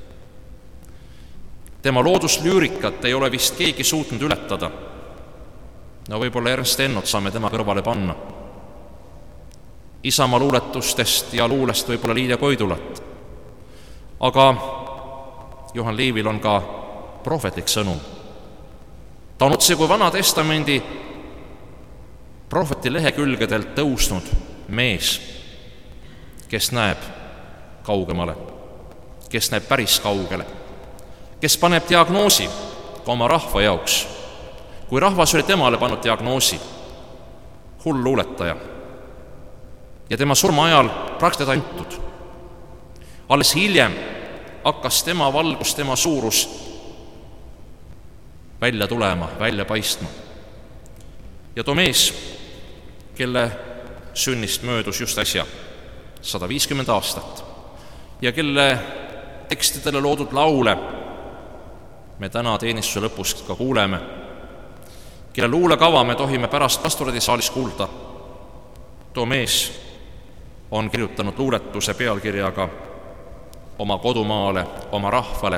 Speaker 1: Tema looduslüürikat ei ole vist keegi suutnud ületada. No võib-olla Ernst Ennot saame tema kõrvale panna. Isamaa luuletustest ja luulest võib-olla Liidia Koidulat. Aga Juhan Liivil on ka prohvetlik sõnum. Ta on otse kui Vana Testamendi prohveti lehekülgedelt tõusnud mees, kes näeb kaugemale, kes näeb päris kaugele, kes paneb diagnoosi ka oma rahva jaoks. Kui rahvas oli temale pannud diagnoosi, hull luuletaja, ja tema surma ajal praktiliselt antud. Alles hiljem hakkas tema valgus, tema suurus välja tulema, välja paistma. Ja too mees, kelle sünnist möödus just äsja 150 aastat ja kelle tekstidele loodud laule me täna teenistuse lõpus ka kuuleme, kelle luulekava me tohime pärast pastoradisaalis kuulda, too mees on kirjutanud luuletuse pealkirjaga Oma kodumaale, oma rahvale,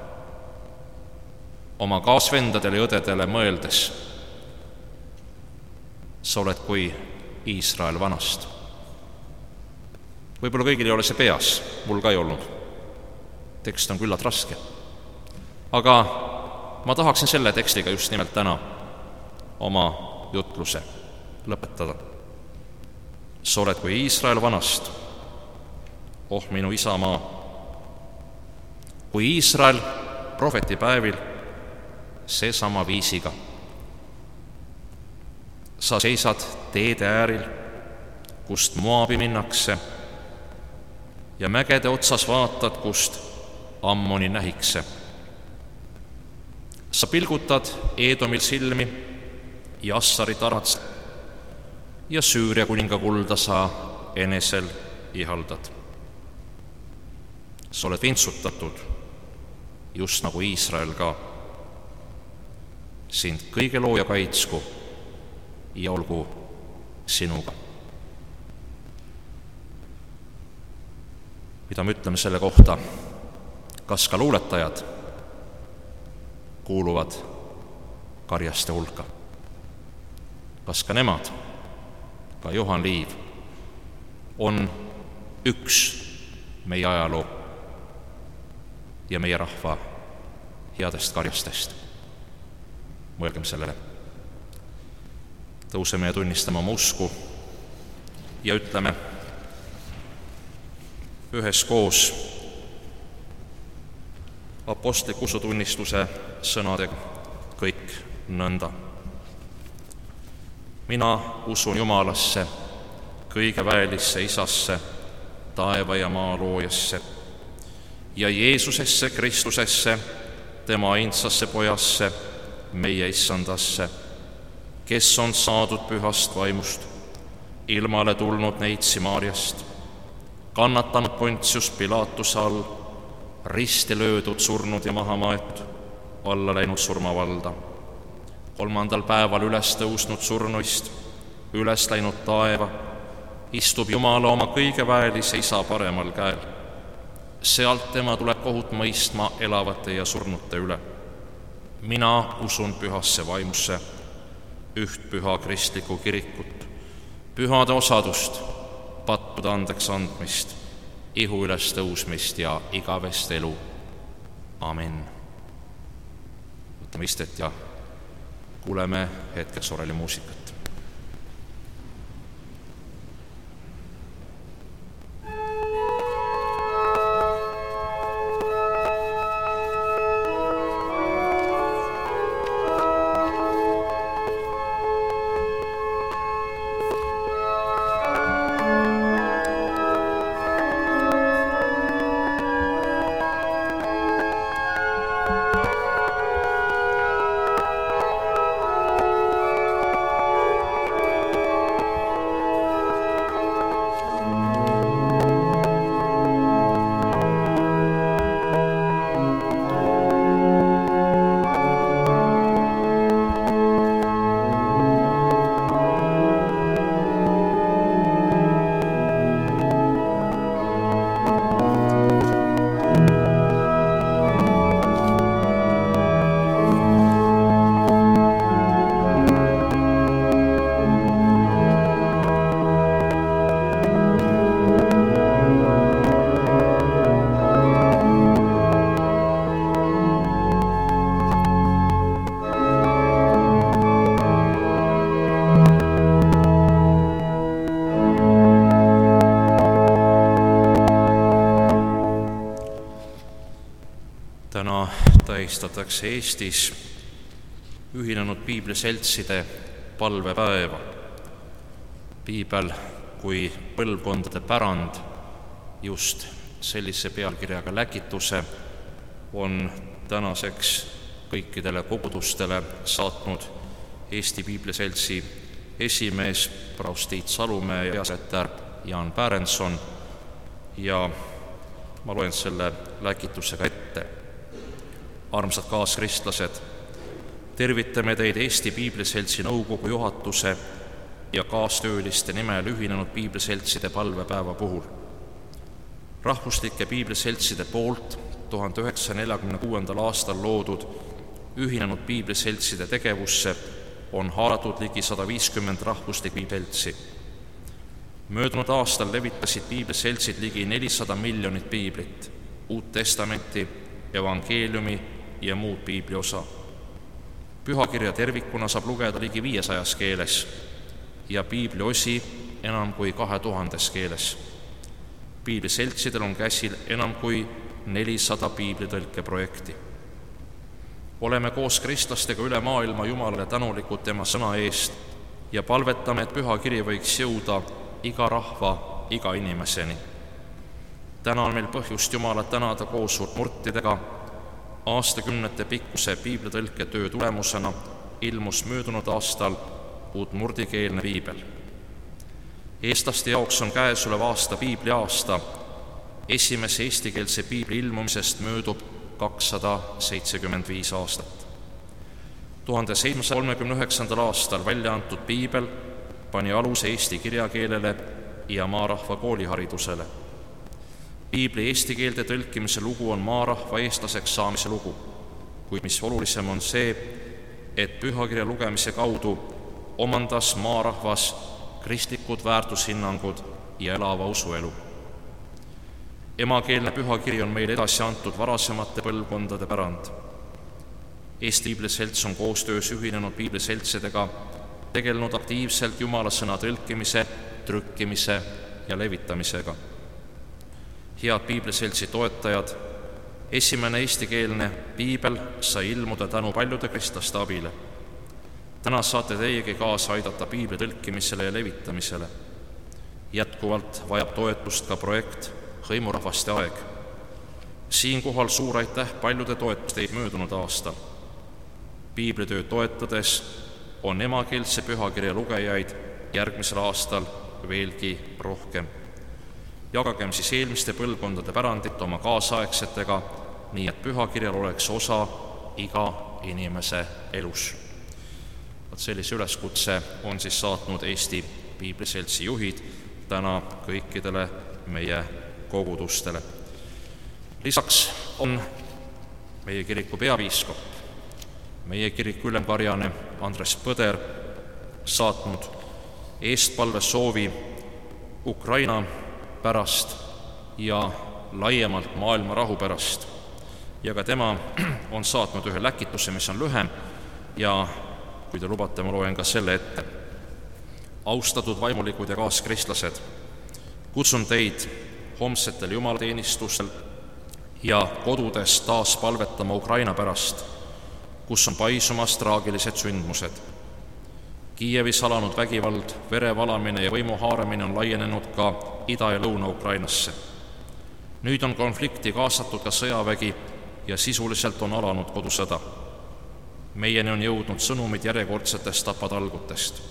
Speaker 1: oma kaasvendadele ja õdedele mõeldes. Sa oled kui Iisrael vanast. Võib-olla kõigil ei ole see peas, mul ka ei olnud. Tekst on küllalt raske. Aga ma tahaksin selle tekstiga just nimelt täna oma jutluse lõpetada. Sa oled kui Iisrael vanast, oh minu isamaa. Kui Iisrael prohvetipäevil seesama viisiga. Sa seisad teede ääril, kust Moabi minnakse, ja mägede otsas vaatad, kust Ammoni nähikse. Sa pilgutad Eedomil silmi ja Assarit aratse, ja Süüria kuninga kulda sa enesel ihaldad. Sa oled vintsutatud, just nagu Iisrael ka. Sind kõige looja kaitsku ja olgu sinuga. Mida me ütleme selle kohta, kas ka luuletajad kuuluvad karjaste hulka? Kas ka nemad, ka Juhan Liiv, on üks meie ajaloo ja meie rahva headest karjastest? Mõelgem sellele. Tõuseme ja tunnistame oma usku ja ütleme üheskoos apostliku usutunnistuse sõnadega kõik nõnda. Mina usun Jumalasse, kõige väelisse Isasse, taeva ja maa loojasse, ja Jeesusesse Kristusesse, tema ainsasse pojasse, meie issandasse, kes on saadud pühast vaimust, ilmale tulnud neitsi Maarjast, kannatanud Pontius Pilatuse all, risti löödud, surnud ja maha maetud, alla läinud surmavalda, 3. päeval üles tõusnud surnuist, üles läinud taeva, istub Jumala oma kõige väelise Isa paremal käel. Sealt tema tuleb kohut mõistma elavate ja surnute üle. Mina usun pühasse vaimusse, üht püha kristlikku kirikut, pühade osadust, pattude andeks andmist, ihu üles tõusmist ja igavest elu. Amen. Võtame istet ja kuuleme hetkeks orelimuusikat. Täna tähistatakse Eestis Ühinenud Piibliseltside palvepäeva. Piibel kui põlvkondade pärand, just sellise pealkirjaga läkituse, on tänaseks kõikidele kogudustele saatnud Eesti Piibliseltsi esimees praost Tiit Salumäe ja peasekretär Jaan Pärenson, ja ma loen selle läkitusega ette. Armsad kaaskristlased, tervitame teid Eesti Piibliseltsi nõukogu juhatuse ja kaastööliste nimel Ühinenud Piibliseltside palvepäeva puhul. Rahvuslike piibliseltside poolt 1946. aastal loodud Ühinenud Piibliseltside tegevusse on haaratud ligi 150 rahvuslikku piibliseltsi. Möödunud aastal levitasid piibliseltsid ligi 400 miljonit piiblit, Uut Testamenti, evangeeliumi ja muud piibliosa. Pühakirja tervikuna saab lugeda ligi 500 keeles ja piibliosi enam kui 2000 keeles. Piibliseltsidel on käsil enam kui 400 piiblitõlke projekti. Oleme koos kristlastega üle maailma Jumalale tänulikud tema sõna eest ja palvetame, et pühakiri võiks jõuda iga rahva, iga inimeseni. Täna on meil põhjust Jumalat tänada koos murtidega. Aastakümnete pikkuse piiblitõlke töö tulemusena ilmus möödunud aastal uutmurdikeelne piibel. Eestlaste jaoks on käesoleva aasta piibliaasta. Esimese eestikeelse piibli ilmumisest möödub 275 aastat. 1739. aastal välja antud piibel pani aluse eesti kirjakeelele ja maarahva kooliharidusele. Piibli eesti keelde tõlkimise lugu on maarahva eestlaseks saamise lugu, kuid mis olulisem on see, et pühakirja lugemise kaudu omandas maarahvas kristlikud väärtushinnangud ja elava usuelu. Emakeelne pühakiri on meile edasi antud varasemate põlvkondade pärand. Eesti Piibliselts on koostöös Ühinenud Piibliseltsidega tegelenud aktiivselt Jumala sõna tõlkimise, trükkimise ja levitamisega. Head Piibliseltsi toetajad, esimene eestikeelne piibel sai ilmuda tänu paljude kristlaste abile. Täna saate teiegi kaasa aidata piibli tõlkimisele ja levitamisele. Jätkuvalt vajab toetust ka projekt Hõimurahvaste aeg. Siinkohal suur aitäh paljude toetuste möödunud aastal. Piiblitöö toetades on emakeelse pühakirja lugejaid järgmisel aastal veelgi rohkem. Jagagem siis eelmiste põlvkondade pärandit oma kaasaegsetega, nii et pühakirjal oleks osa iga inimese elus. Sellise üleskutse on siis saatnud Eesti Piibliseltsi juhid täna kõikidele meie kogudustele. Lisaks on meie kiriku peapiiskop, meie kiriku ülemkarjane Andres Põder saatnud eestpalve soovi Ukraina pärast ja laiemalt maailma rahu pärast. Ja ka tema on saatnud ühe läkituse, mis on lühem, ja kui te lubate, ma loen ka selle ette. Austatud vaimulikud ja kaaskristlased, kutsun teid homsetel jumalateenistustel ja kodudes taas palvetama Ukraina pärast, kus on paisumas traagilised sündmused. Kiievis alanud vägivald, verevalamine ja võimu haaramine on laienenud ka Ida- ja Lõuna-Ukrainasse. Nüüd on konflikti kaasatud ka sõjavägi ja sisuliselt on alanud kodusõda. Meieni on jõudnud sõnumid järjekordsetest tapatalgutest.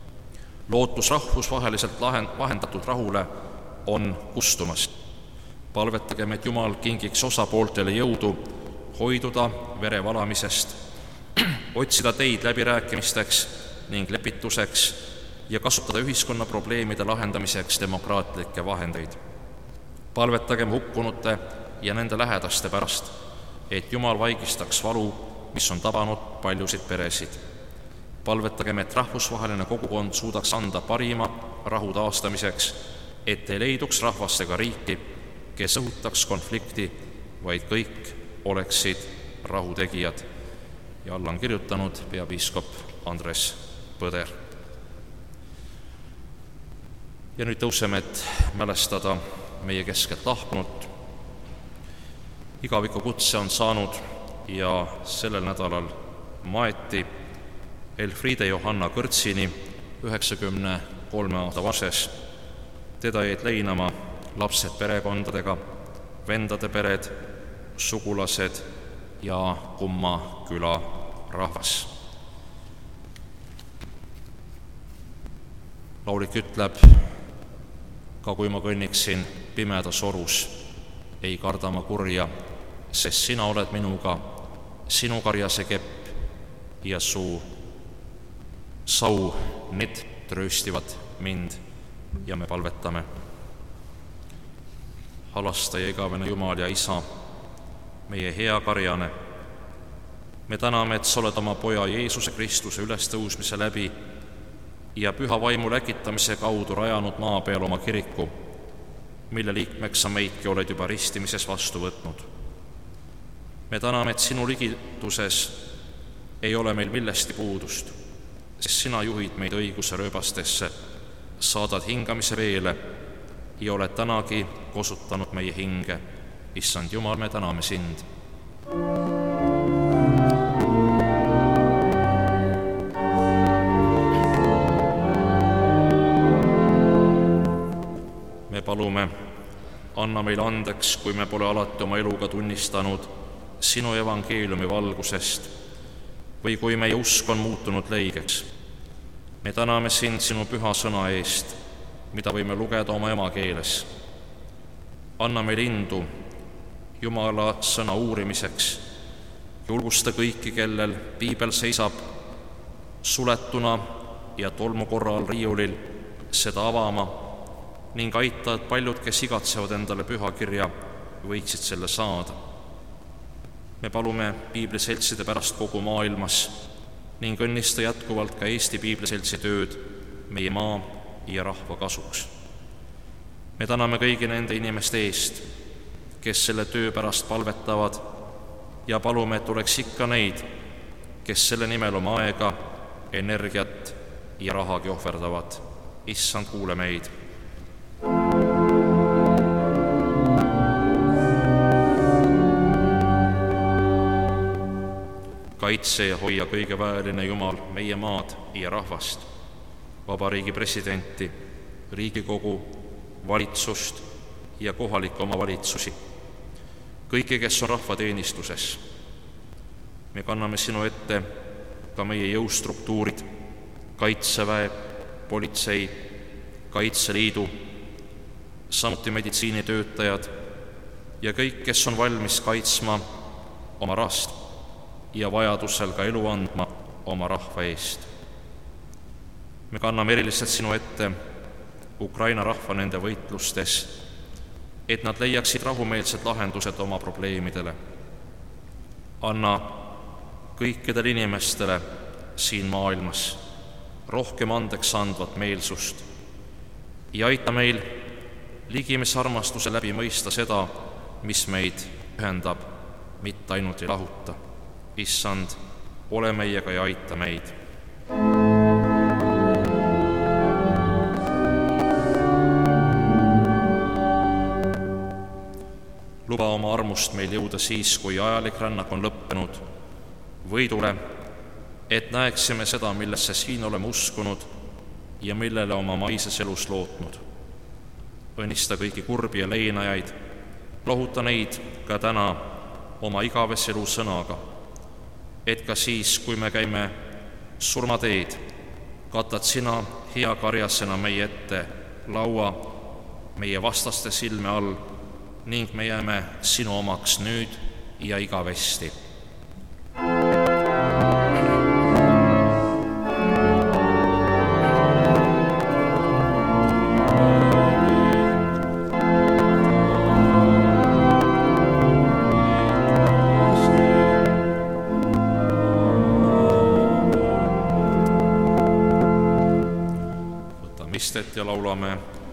Speaker 1: Lootus rahvusvaheliselt vahendatud rahule on kustumas. Palvetagem, et Jumal kingiks osapooltele jõudu hoiduda verevalamisest, otsida teid läbirääkimisteks ning lepituseks ja kasutada ühiskonna probleemide lahendamiseks demokraatlikke vahendeid. Palvetagem hukkunute ja nende lähedaste pärast, et Jumal vaigistaks valu, mis on tabanud paljusid peresid. Palvetagem, et rahvusvaheline kogukond suudaks anda parima rahu taastamiseks, et ei leiduks rahvastega riiki, kes õhutaks konflikti, vaid kõik oleksid rahutegijad. Ja alla on kirjutanud peapiiskop Andres Põder. Ja nüüd tõuseme, et mälestada meie keskelt lahkunut. igavikukutse on saanud ja sellel nädalal maeti Elfriide Johanna Kõrtsini 93 aasta vases. Teda jäid leinama lapsed perekondadega, vendade pered, sugulased ja Kumma küla rahvas. Laulik ütleb, ka kui ma kõnniksin pimedas orus, ei karda ma kurja, sest sina oled minuga, sinu karjase kepp ja su sau, need trööstivad mind ja me palvetame. Halasta ja igavene Jumal ja Isa, meie hea karjane, me täname, et sa oled oma Poja Jeesuse Kristuse ülestõusmise läbi ja püha vaimu läkitamise kaudu rajanud maa peal oma kiriku, mille liikmeks sa meidki oled juba ristimises vastu võtnud. Me täname, et sinu ligituses ei ole meil millestki puudust, sest sina juhid meid õiguse rööbastesse, saadad hingamise veele ja oled tänagi kosutanud meie hinge. Issand Jumal, me täname sind. Me palume, anna meile andeks, kui me pole alati oma eluga tunnistanud sinu evangeeliumi valgusest või kui meie usk on muutunud leigeks. Me täname sind sinu püha sõna eest, mida võime lugeda oma emakeeles. Anna meile indu Jumala sõna uurimiseks. Julgusta kõiki, kellel piibel seisab suletuna ja tolmu korral riiulil seda avama ning aita, et paljud, kes igatsevad endale pühakirja, võiksid selle saada. Me palume piibliseltside pärast kogu maailmas ning õnnista jätkuvalt ka Eesti piibliseltsi tööd meie maa ja rahva kasuks. Me täname kõigi nende inimeste eest, kes selle töö pärast palvetavad ja palume, et oleks ikka neid, kes selle nimel oma aega, energiat ja rahagi ohverdavad. Issand, kuule meid. Kaitse ja hoia kõige väeline Jumal meie maad ja rahvast, vabariigi presidenti, Riigikogu, valitsust ja kohalikke omavalitsusi, kõiki, kes on rahvateenistuses. Me kanname sinu ette ka meie jõustruktuurid, Kaitseväe, politsei, Kaitseliidu, samuti meditsiinitöötajad ja kõik, kes on valmis kaitsma oma rahvast ja vajadusel ka elu andma oma rahva eest. Me kanname eriliselt sinu ette Ukraina rahva nende võitlustes, et nad leiaksid rahumeelsed lahendused oma probleemidele. Anna kõikidele inimestele siin maailmas rohkem andeks andvat meelsust ja aita meil ligimise armastuse läbi mõista seda, mis meid ühendab, mitte ainult ei lahuta. Issand, ole meiega ja aita meid. Luba oma armust meil jõuda siis, kui ajalik rännak on lõppenud, võidule, et näeksime seda, millesse siin oleme uskunud ja millele oma maises elus lootnud. Õnnista kõiki kurbi ja leinajaid, lohuta neid ka täna oma igavese elu sõnaga, et ka siis, kui me käime surmateed, katad sina hea karjasena meie ette laua meie vastaste silme all ning me jääme sinu omaks nüüd ja igavesti. Ja laulame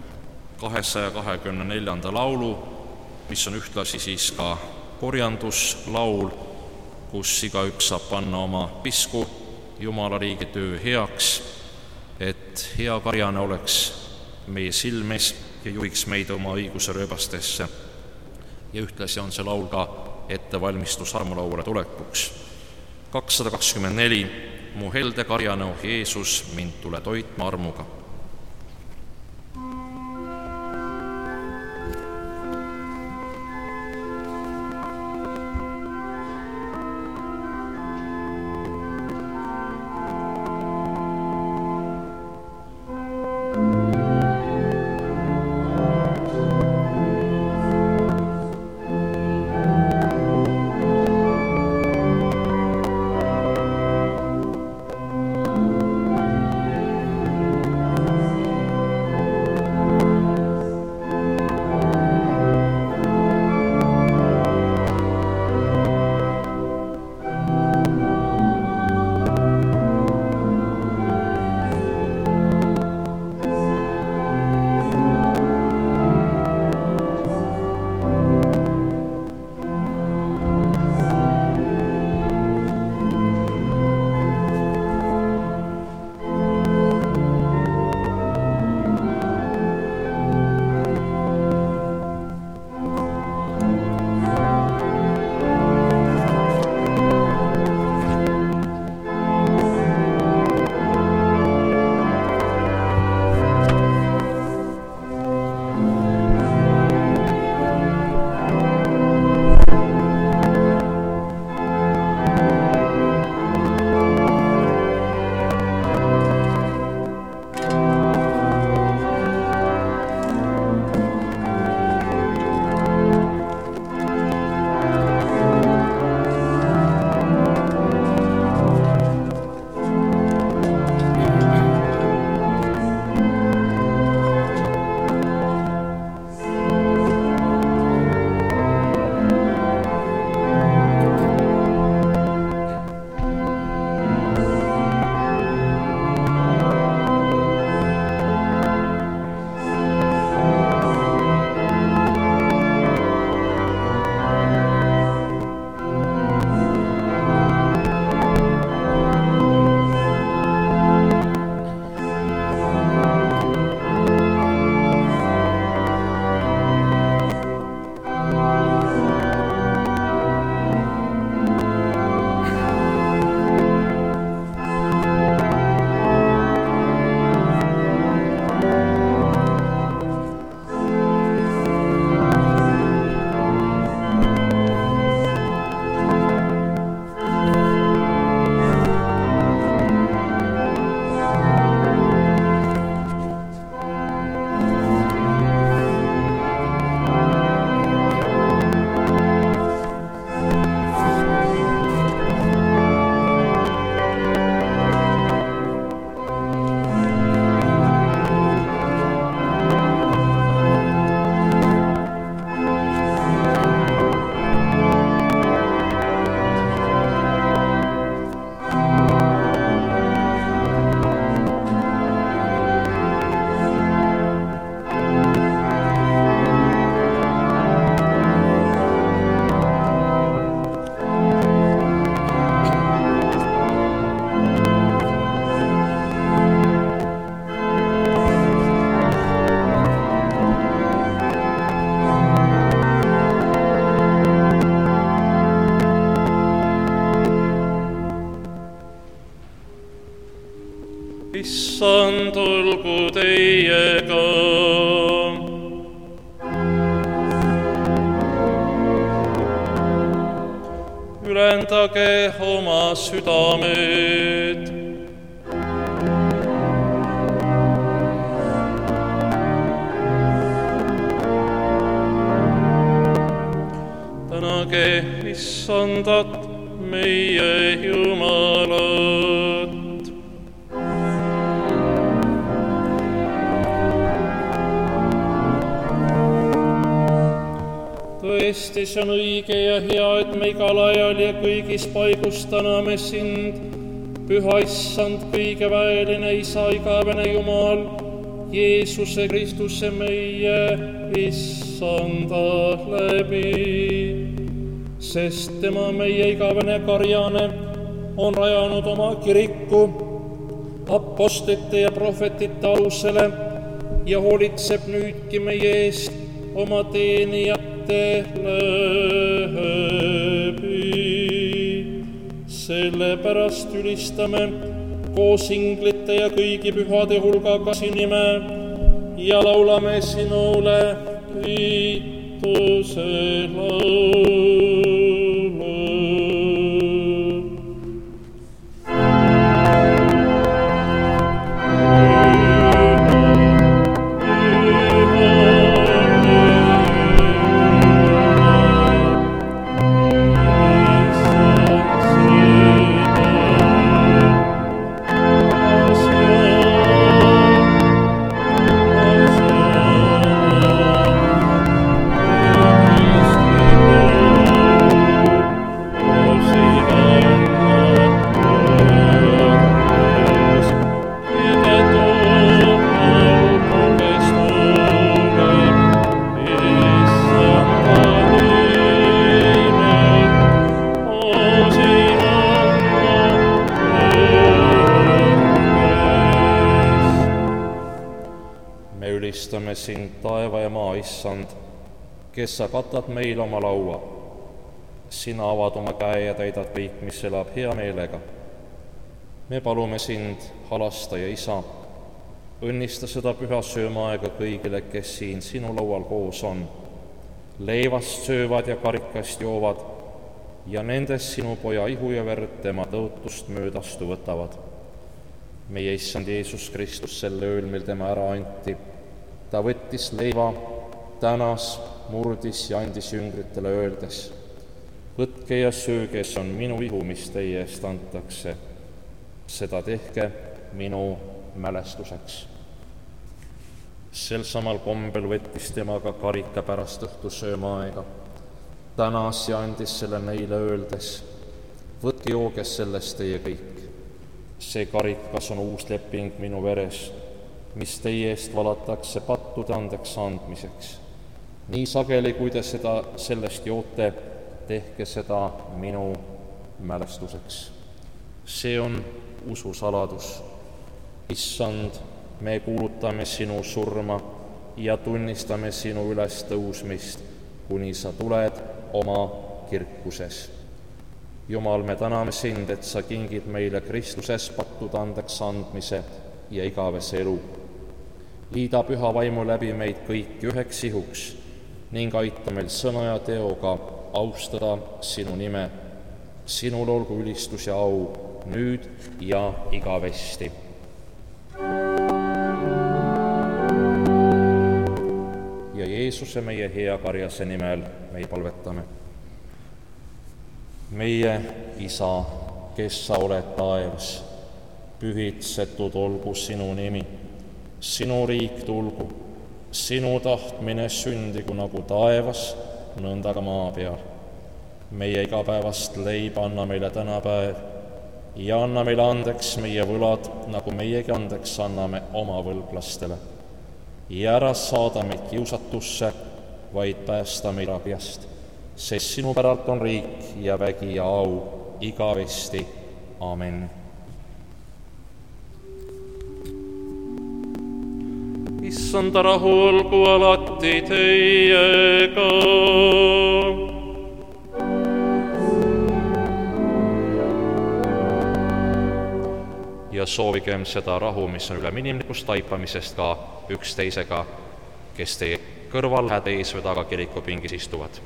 Speaker 1: 224. laulu, mis on ühtlasi siis ka korjanduslaul, kus igaüks saab panna oma pisku Jumala riigi töö heaks, et hea karjane oleks meie silmis ja juhiks meid oma õiguse rööbastesse. Ja ühtlasi on see laul ka ettevalmistus armulauale tulekuks. 224. Mu helde karjane, oh Jeesus, mind tule toitma armuga.
Speaker 3: issand olgu teiega. Ülendage oma südamed. Tänage issandat, meie Jumalat. Tõesti, see on õige ja hea, et me igal ajal ja kõigis paigus täname sind, püha issand, kõigeväeline Isa, igavene Jumal, Jeesuse Kristuse meie issanda läbi. Sest tema, meie igavene karjane, on rajanud oma kiriku apostlite ja prohvetite alusele ja hoolitseb nüüdki meie eest oma teenijatele. sellepärast ülistame koos inglite ja kõigi pühade hulgaga sinu nime ja laulame sinule kiituse laulu.
Speaker 2: Ülistame sind, taeva ja maa issand, kes sa katad meil oma laua. Sina avad oma käe ja täidad kõik, mis elab hea meelega. Me palume sind, halastaja isa, õnnista seda püha söömaaega kõigile, kes siin sinu laual koos on. Leivast söövad ja karikast joovad ja nendest sinu poja ihu ja verd tema tõotust möödastu võtavad. Meie issand Jeesus Kristus sel ööl, mil tema ära anti, ta võttis leiva, tänas, murdis ja andis jüngritele öeldes: võtke ja sööge, see on minu ihu, mis teie eest antakse. Seda tehke minu mälestuseks. Sel samal kombel võttis tema ka karika pärast õhtusöömaaega, tänas ja andis selle neile öeldes: võtke jooge sellest teie kõik. See karikas on uus leping minu veres, mis teie eest valatakse pattude andeks andmiseks. Nii sageli, kui te sellest joote, tehke seda minu mälestuseks. See on ususaladus. Issand, me kuulutame sinu surma ja tunnistame sinu ülestõusmist, kuni sa tuled oma kirkuses. Jumal, me täname sind, et sa kingid meile Kristuses pattude andeks andmise ja igavese elu. Liida püha vaimu läbi meid kõik üheks ihuks ning aita meil sõna ja teoga austada sinu nime. Sinul olgu ülistus ja au nüüd ja igavesti. Ja Jeesuse, meie hea karjase nimel meid palvetame. Meie Isa, kes sa oled taevas, pühitsetud olgu sinu nimi. Sinu riik tulgu, sinu tahtmine sündigu nagu taevas, nõnda ka maa peal. Meie igapäevast leiba anna meile tänapäev ja anna meile andeks meie võlad, nagu meiegi andeks anname oma võlglastele. Ja ära saada meid kiusatusse, vaid päästa meid rahjast, sest sinu päralt on riik ja vägi ja au igavesti. Amen.
Speaker 3: Issanda rahu olgu alati teiega.
Speaker 2: Ja soovigem seda rahu, mis on üle inimlikust taipamisest ka üksteisega, kes teie kõrval lähed ees või taga kirikupingis istuvad.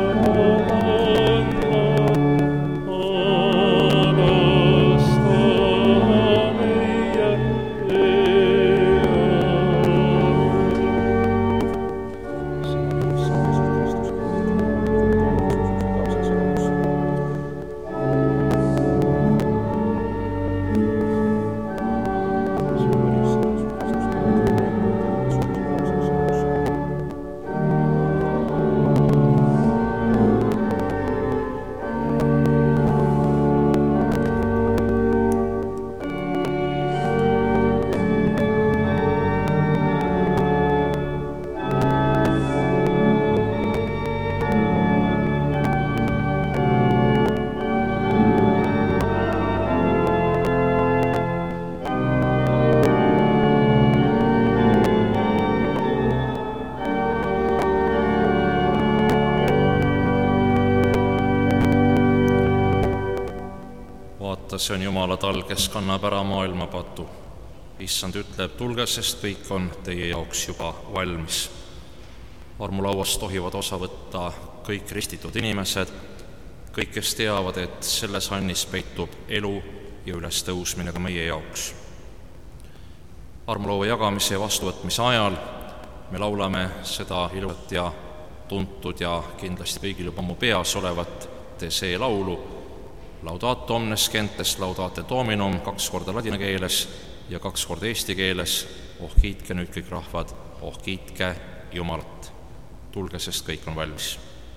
Speaker 3: Amen.
Speaker 1: vaata, see on Jumala tall, kes kannab ära maailma patu. Issand ütleb, tulge, sest kõik on teie jaoks juba valmis. Armulauast tohivad osa võtta kõik ristitud inimesed, kõik, kes teavad, et selles annis peitub elu ja ülestõusmine ka meie jaoks. Armulaua jagamise ja vastuvõtmise ajal me laulame seda ilusat ja tuntud ja kindlasti kõigil juba mu peas olevat see laulu Laudato omnes gentes, laudate Dominum, 2 korda ladina keeles ja 2 korda eesti keeles. Oh, kiitke nüüd kõik rahvad, oh, kiitke Jumalat. Tulge, sest kõik on valmis.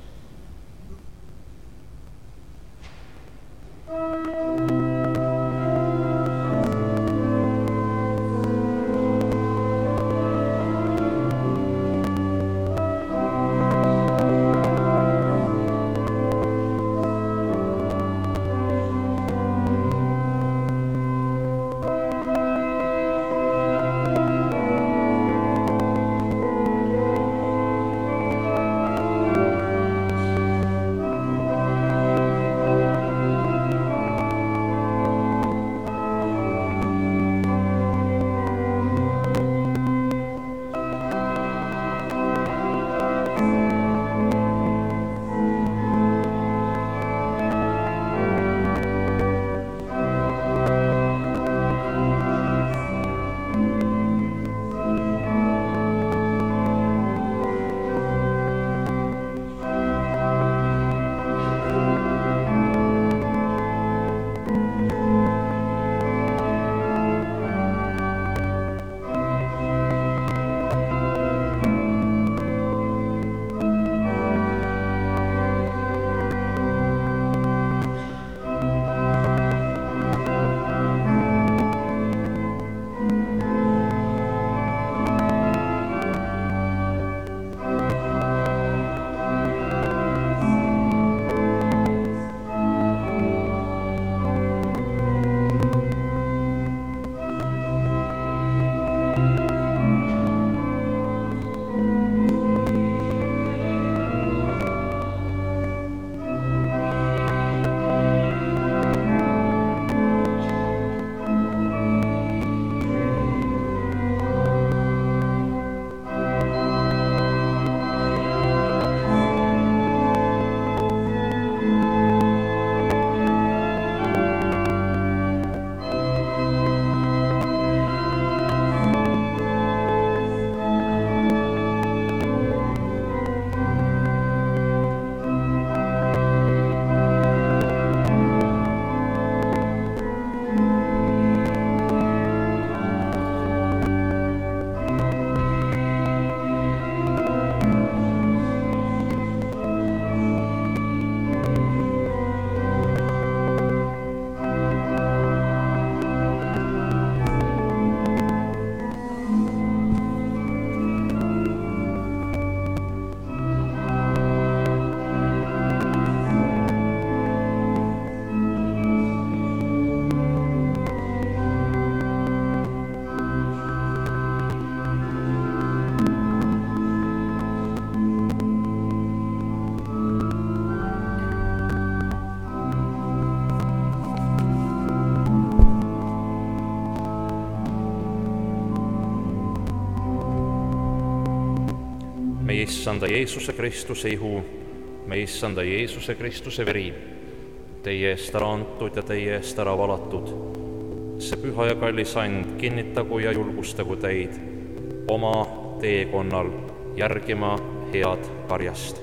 Speaker 1: meie issanda Jeesuse Kristuse ihu, meie issanda Jeesuse Kristuse veri, teie eest ära antud ja teie eest ära valatud. See püha ja kallis and kinnitagu ja julgustagu teid oma teekonnal järgima head karjast.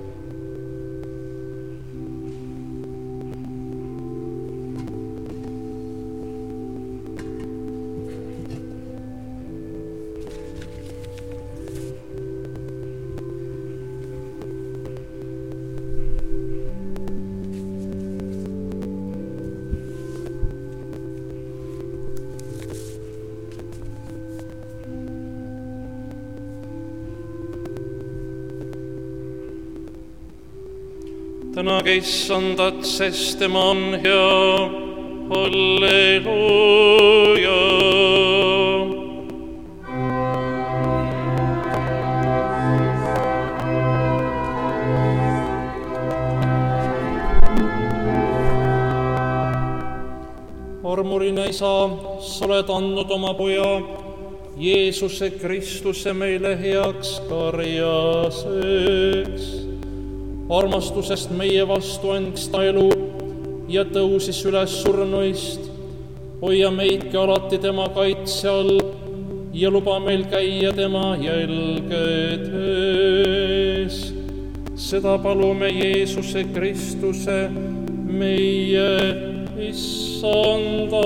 Speaker 1: Tänage issandat, sest tema on hea. Halleluuja.
Speaker 3: Isa, sa oled andnud oma poja Jeesuse Kristuse meile heaks karjaseks. Armastusest meie vastu andis ta elu ja tõusis üles surnuist. Hoia meidki alati tema kaitse all ja luba meil käia tema jälgedes. Seda palume Jeesuse Kristuse, meie Issanda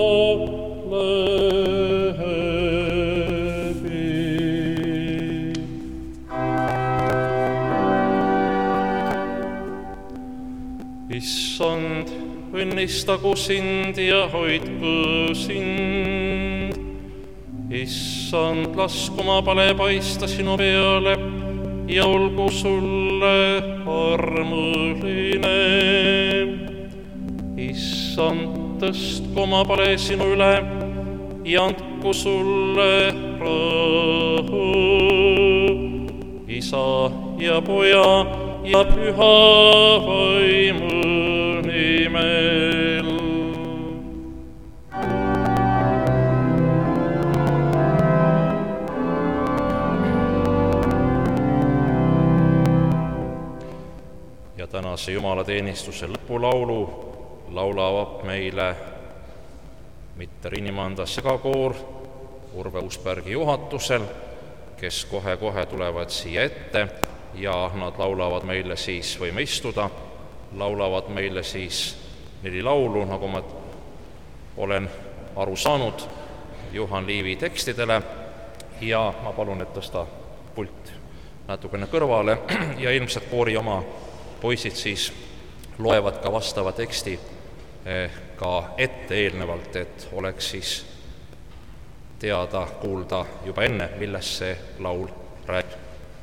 Speaker 3: läbi. Issand, õnnistagu sind ja hoidku sind. Issand, lasku oma pale paista sinu peale ja olgu sulle armuline. Issand, tõstku oma pale sinu üle ja andku sulle rahu. Isa ja Poja ja Püha Vaimu nimel. Ja tänase jumalateenistuse lõpulaulu laulavad meile mitte Rinimanda segakoor Urve Uusbergi juhatusel, kes kohe-kohe tulevad siia ette ja nad laulavad meile siis, võime istuda, laulavad meile siis 4 laulu, nagu ma olen aru saanud, Juhan Liivi tekstidele ja ma palun, et tõsta pult natukene kõrvale ja ilmselt koori oma poisid siis loevad ka vastava teksti ka ette eelnevalt, et oleks siis teada, kuulda juba enne, millest see laul räägib.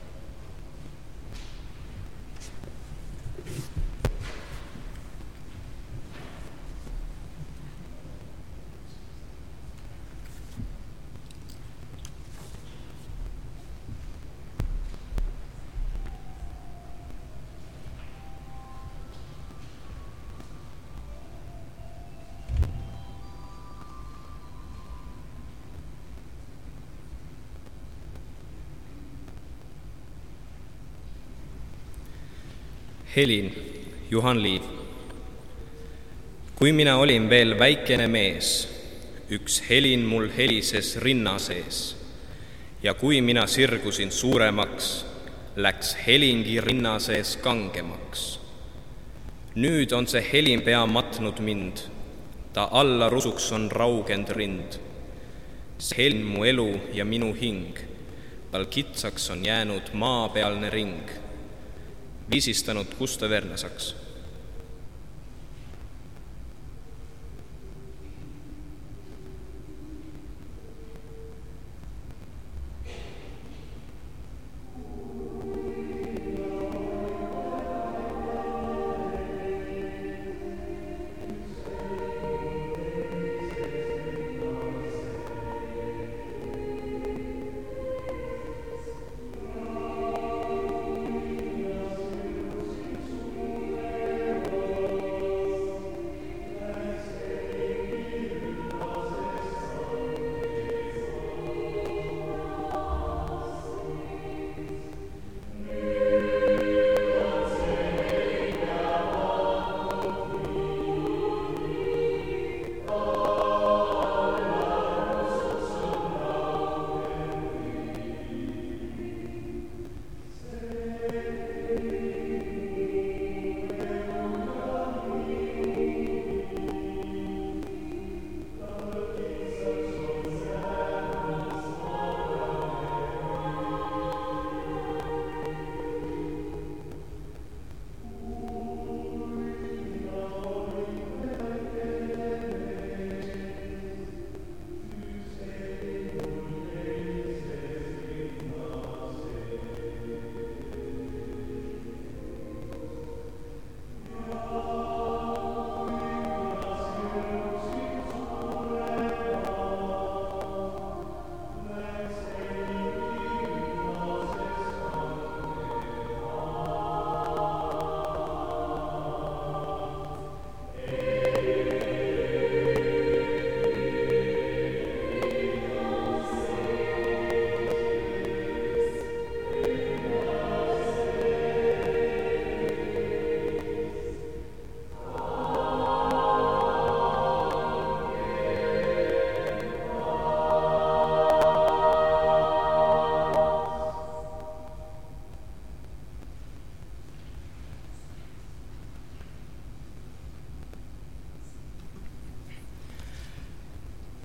Speaker 4: Helin, Juhan Liiv. Kui mina olin veel väikene mees, üks helin mul helises rinna sees. Ja kui mina sirgusin suuremaks, läks helingi rinna sees kangemaks. Nüüd on see helin pea matnud mind, ta alla rusuks on raugend rind. See helin mu elu ja minu hing, tal kitsaks on jäänud maapealne ring. Viisistanud Gustav Ernesaks.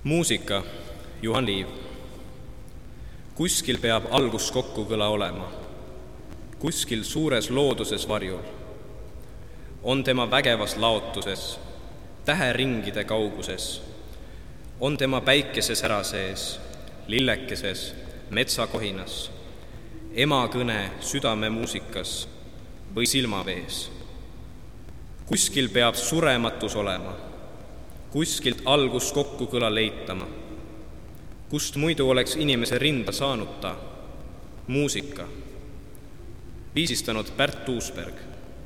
Speaker 4: muusika, Juhan Liiv. Kuskil peab algus kokkukõla olema, kuskil suures looduses varjul. On tema vägevas laotuses, täheringide kauguses, on tema päikese sära sees, lillekeses, metsakohinas, ema kõne südame muusikas või silmavees. Kuskil peab surematus olema, kuskilt algus kokkukõla leitama. Kust muidu oleks inimese rinda saanud ta? Muusika. Viisistanud Pärt Tuusberg.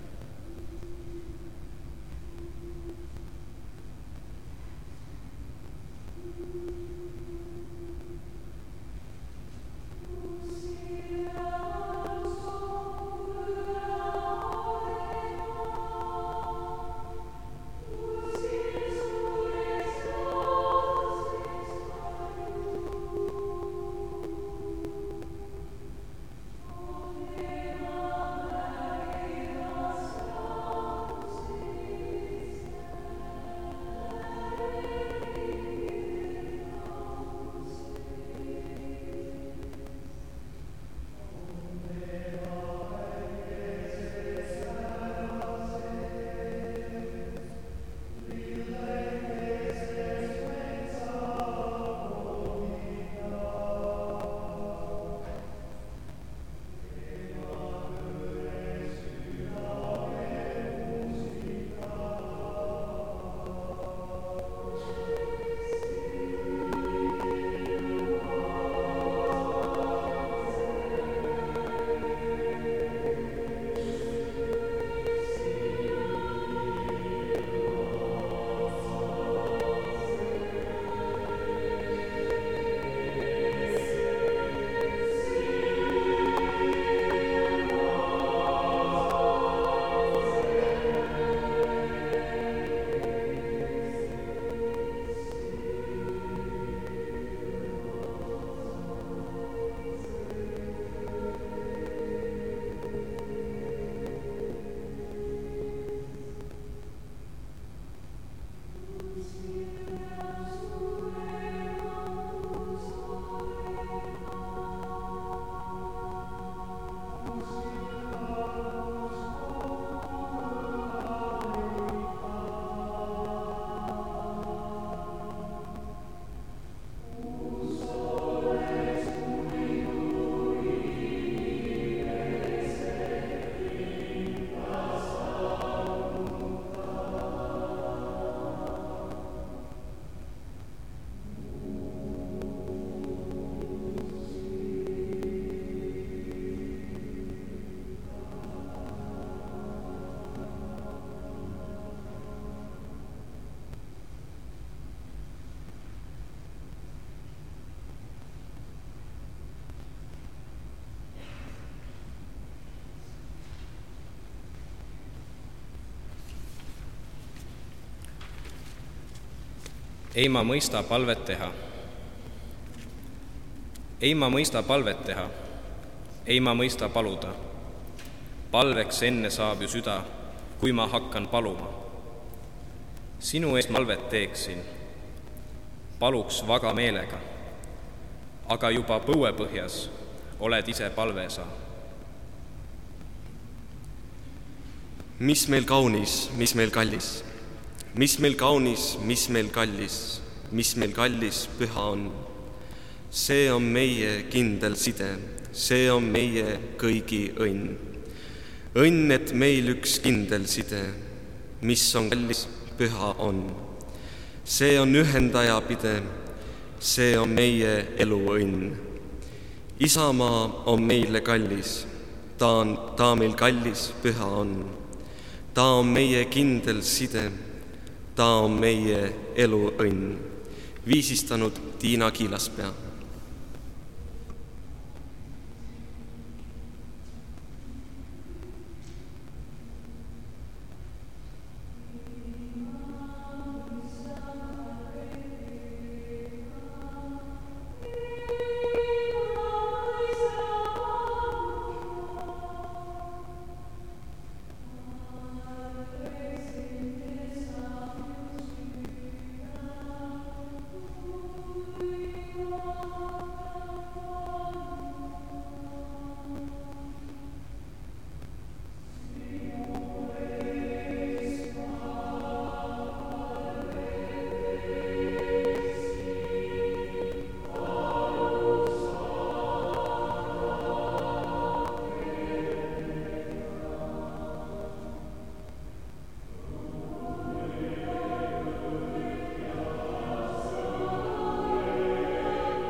Speaker 4: Ei ma mõista palvet teha. Ei ma mõista palvet teha. Ei ma mõista paluda. Palveks enne saab ju süda, kui ma hakkan paluma. Sinu eest palvet teeksin. Paluks vaga meelega. Aga juba põuepõhjas oled ise palve sa.
Speaker 5: Mis meil kaunis, mis meil kallis? Mis meil kaunis, mis meil kallis, mis meil kallis püha on. See on meie kindel side, see on meie kõigi õnn. Õnn, et meil üks kindel side, mis on kallis püha on. See on ühendaja pidev, see on meie elu õnn. Isamaa on meile kallis, ta meil kallis püha on. Ta on meie kindel side, ta on meie elu õnn. Viisistanud Tiina Kiilaspea.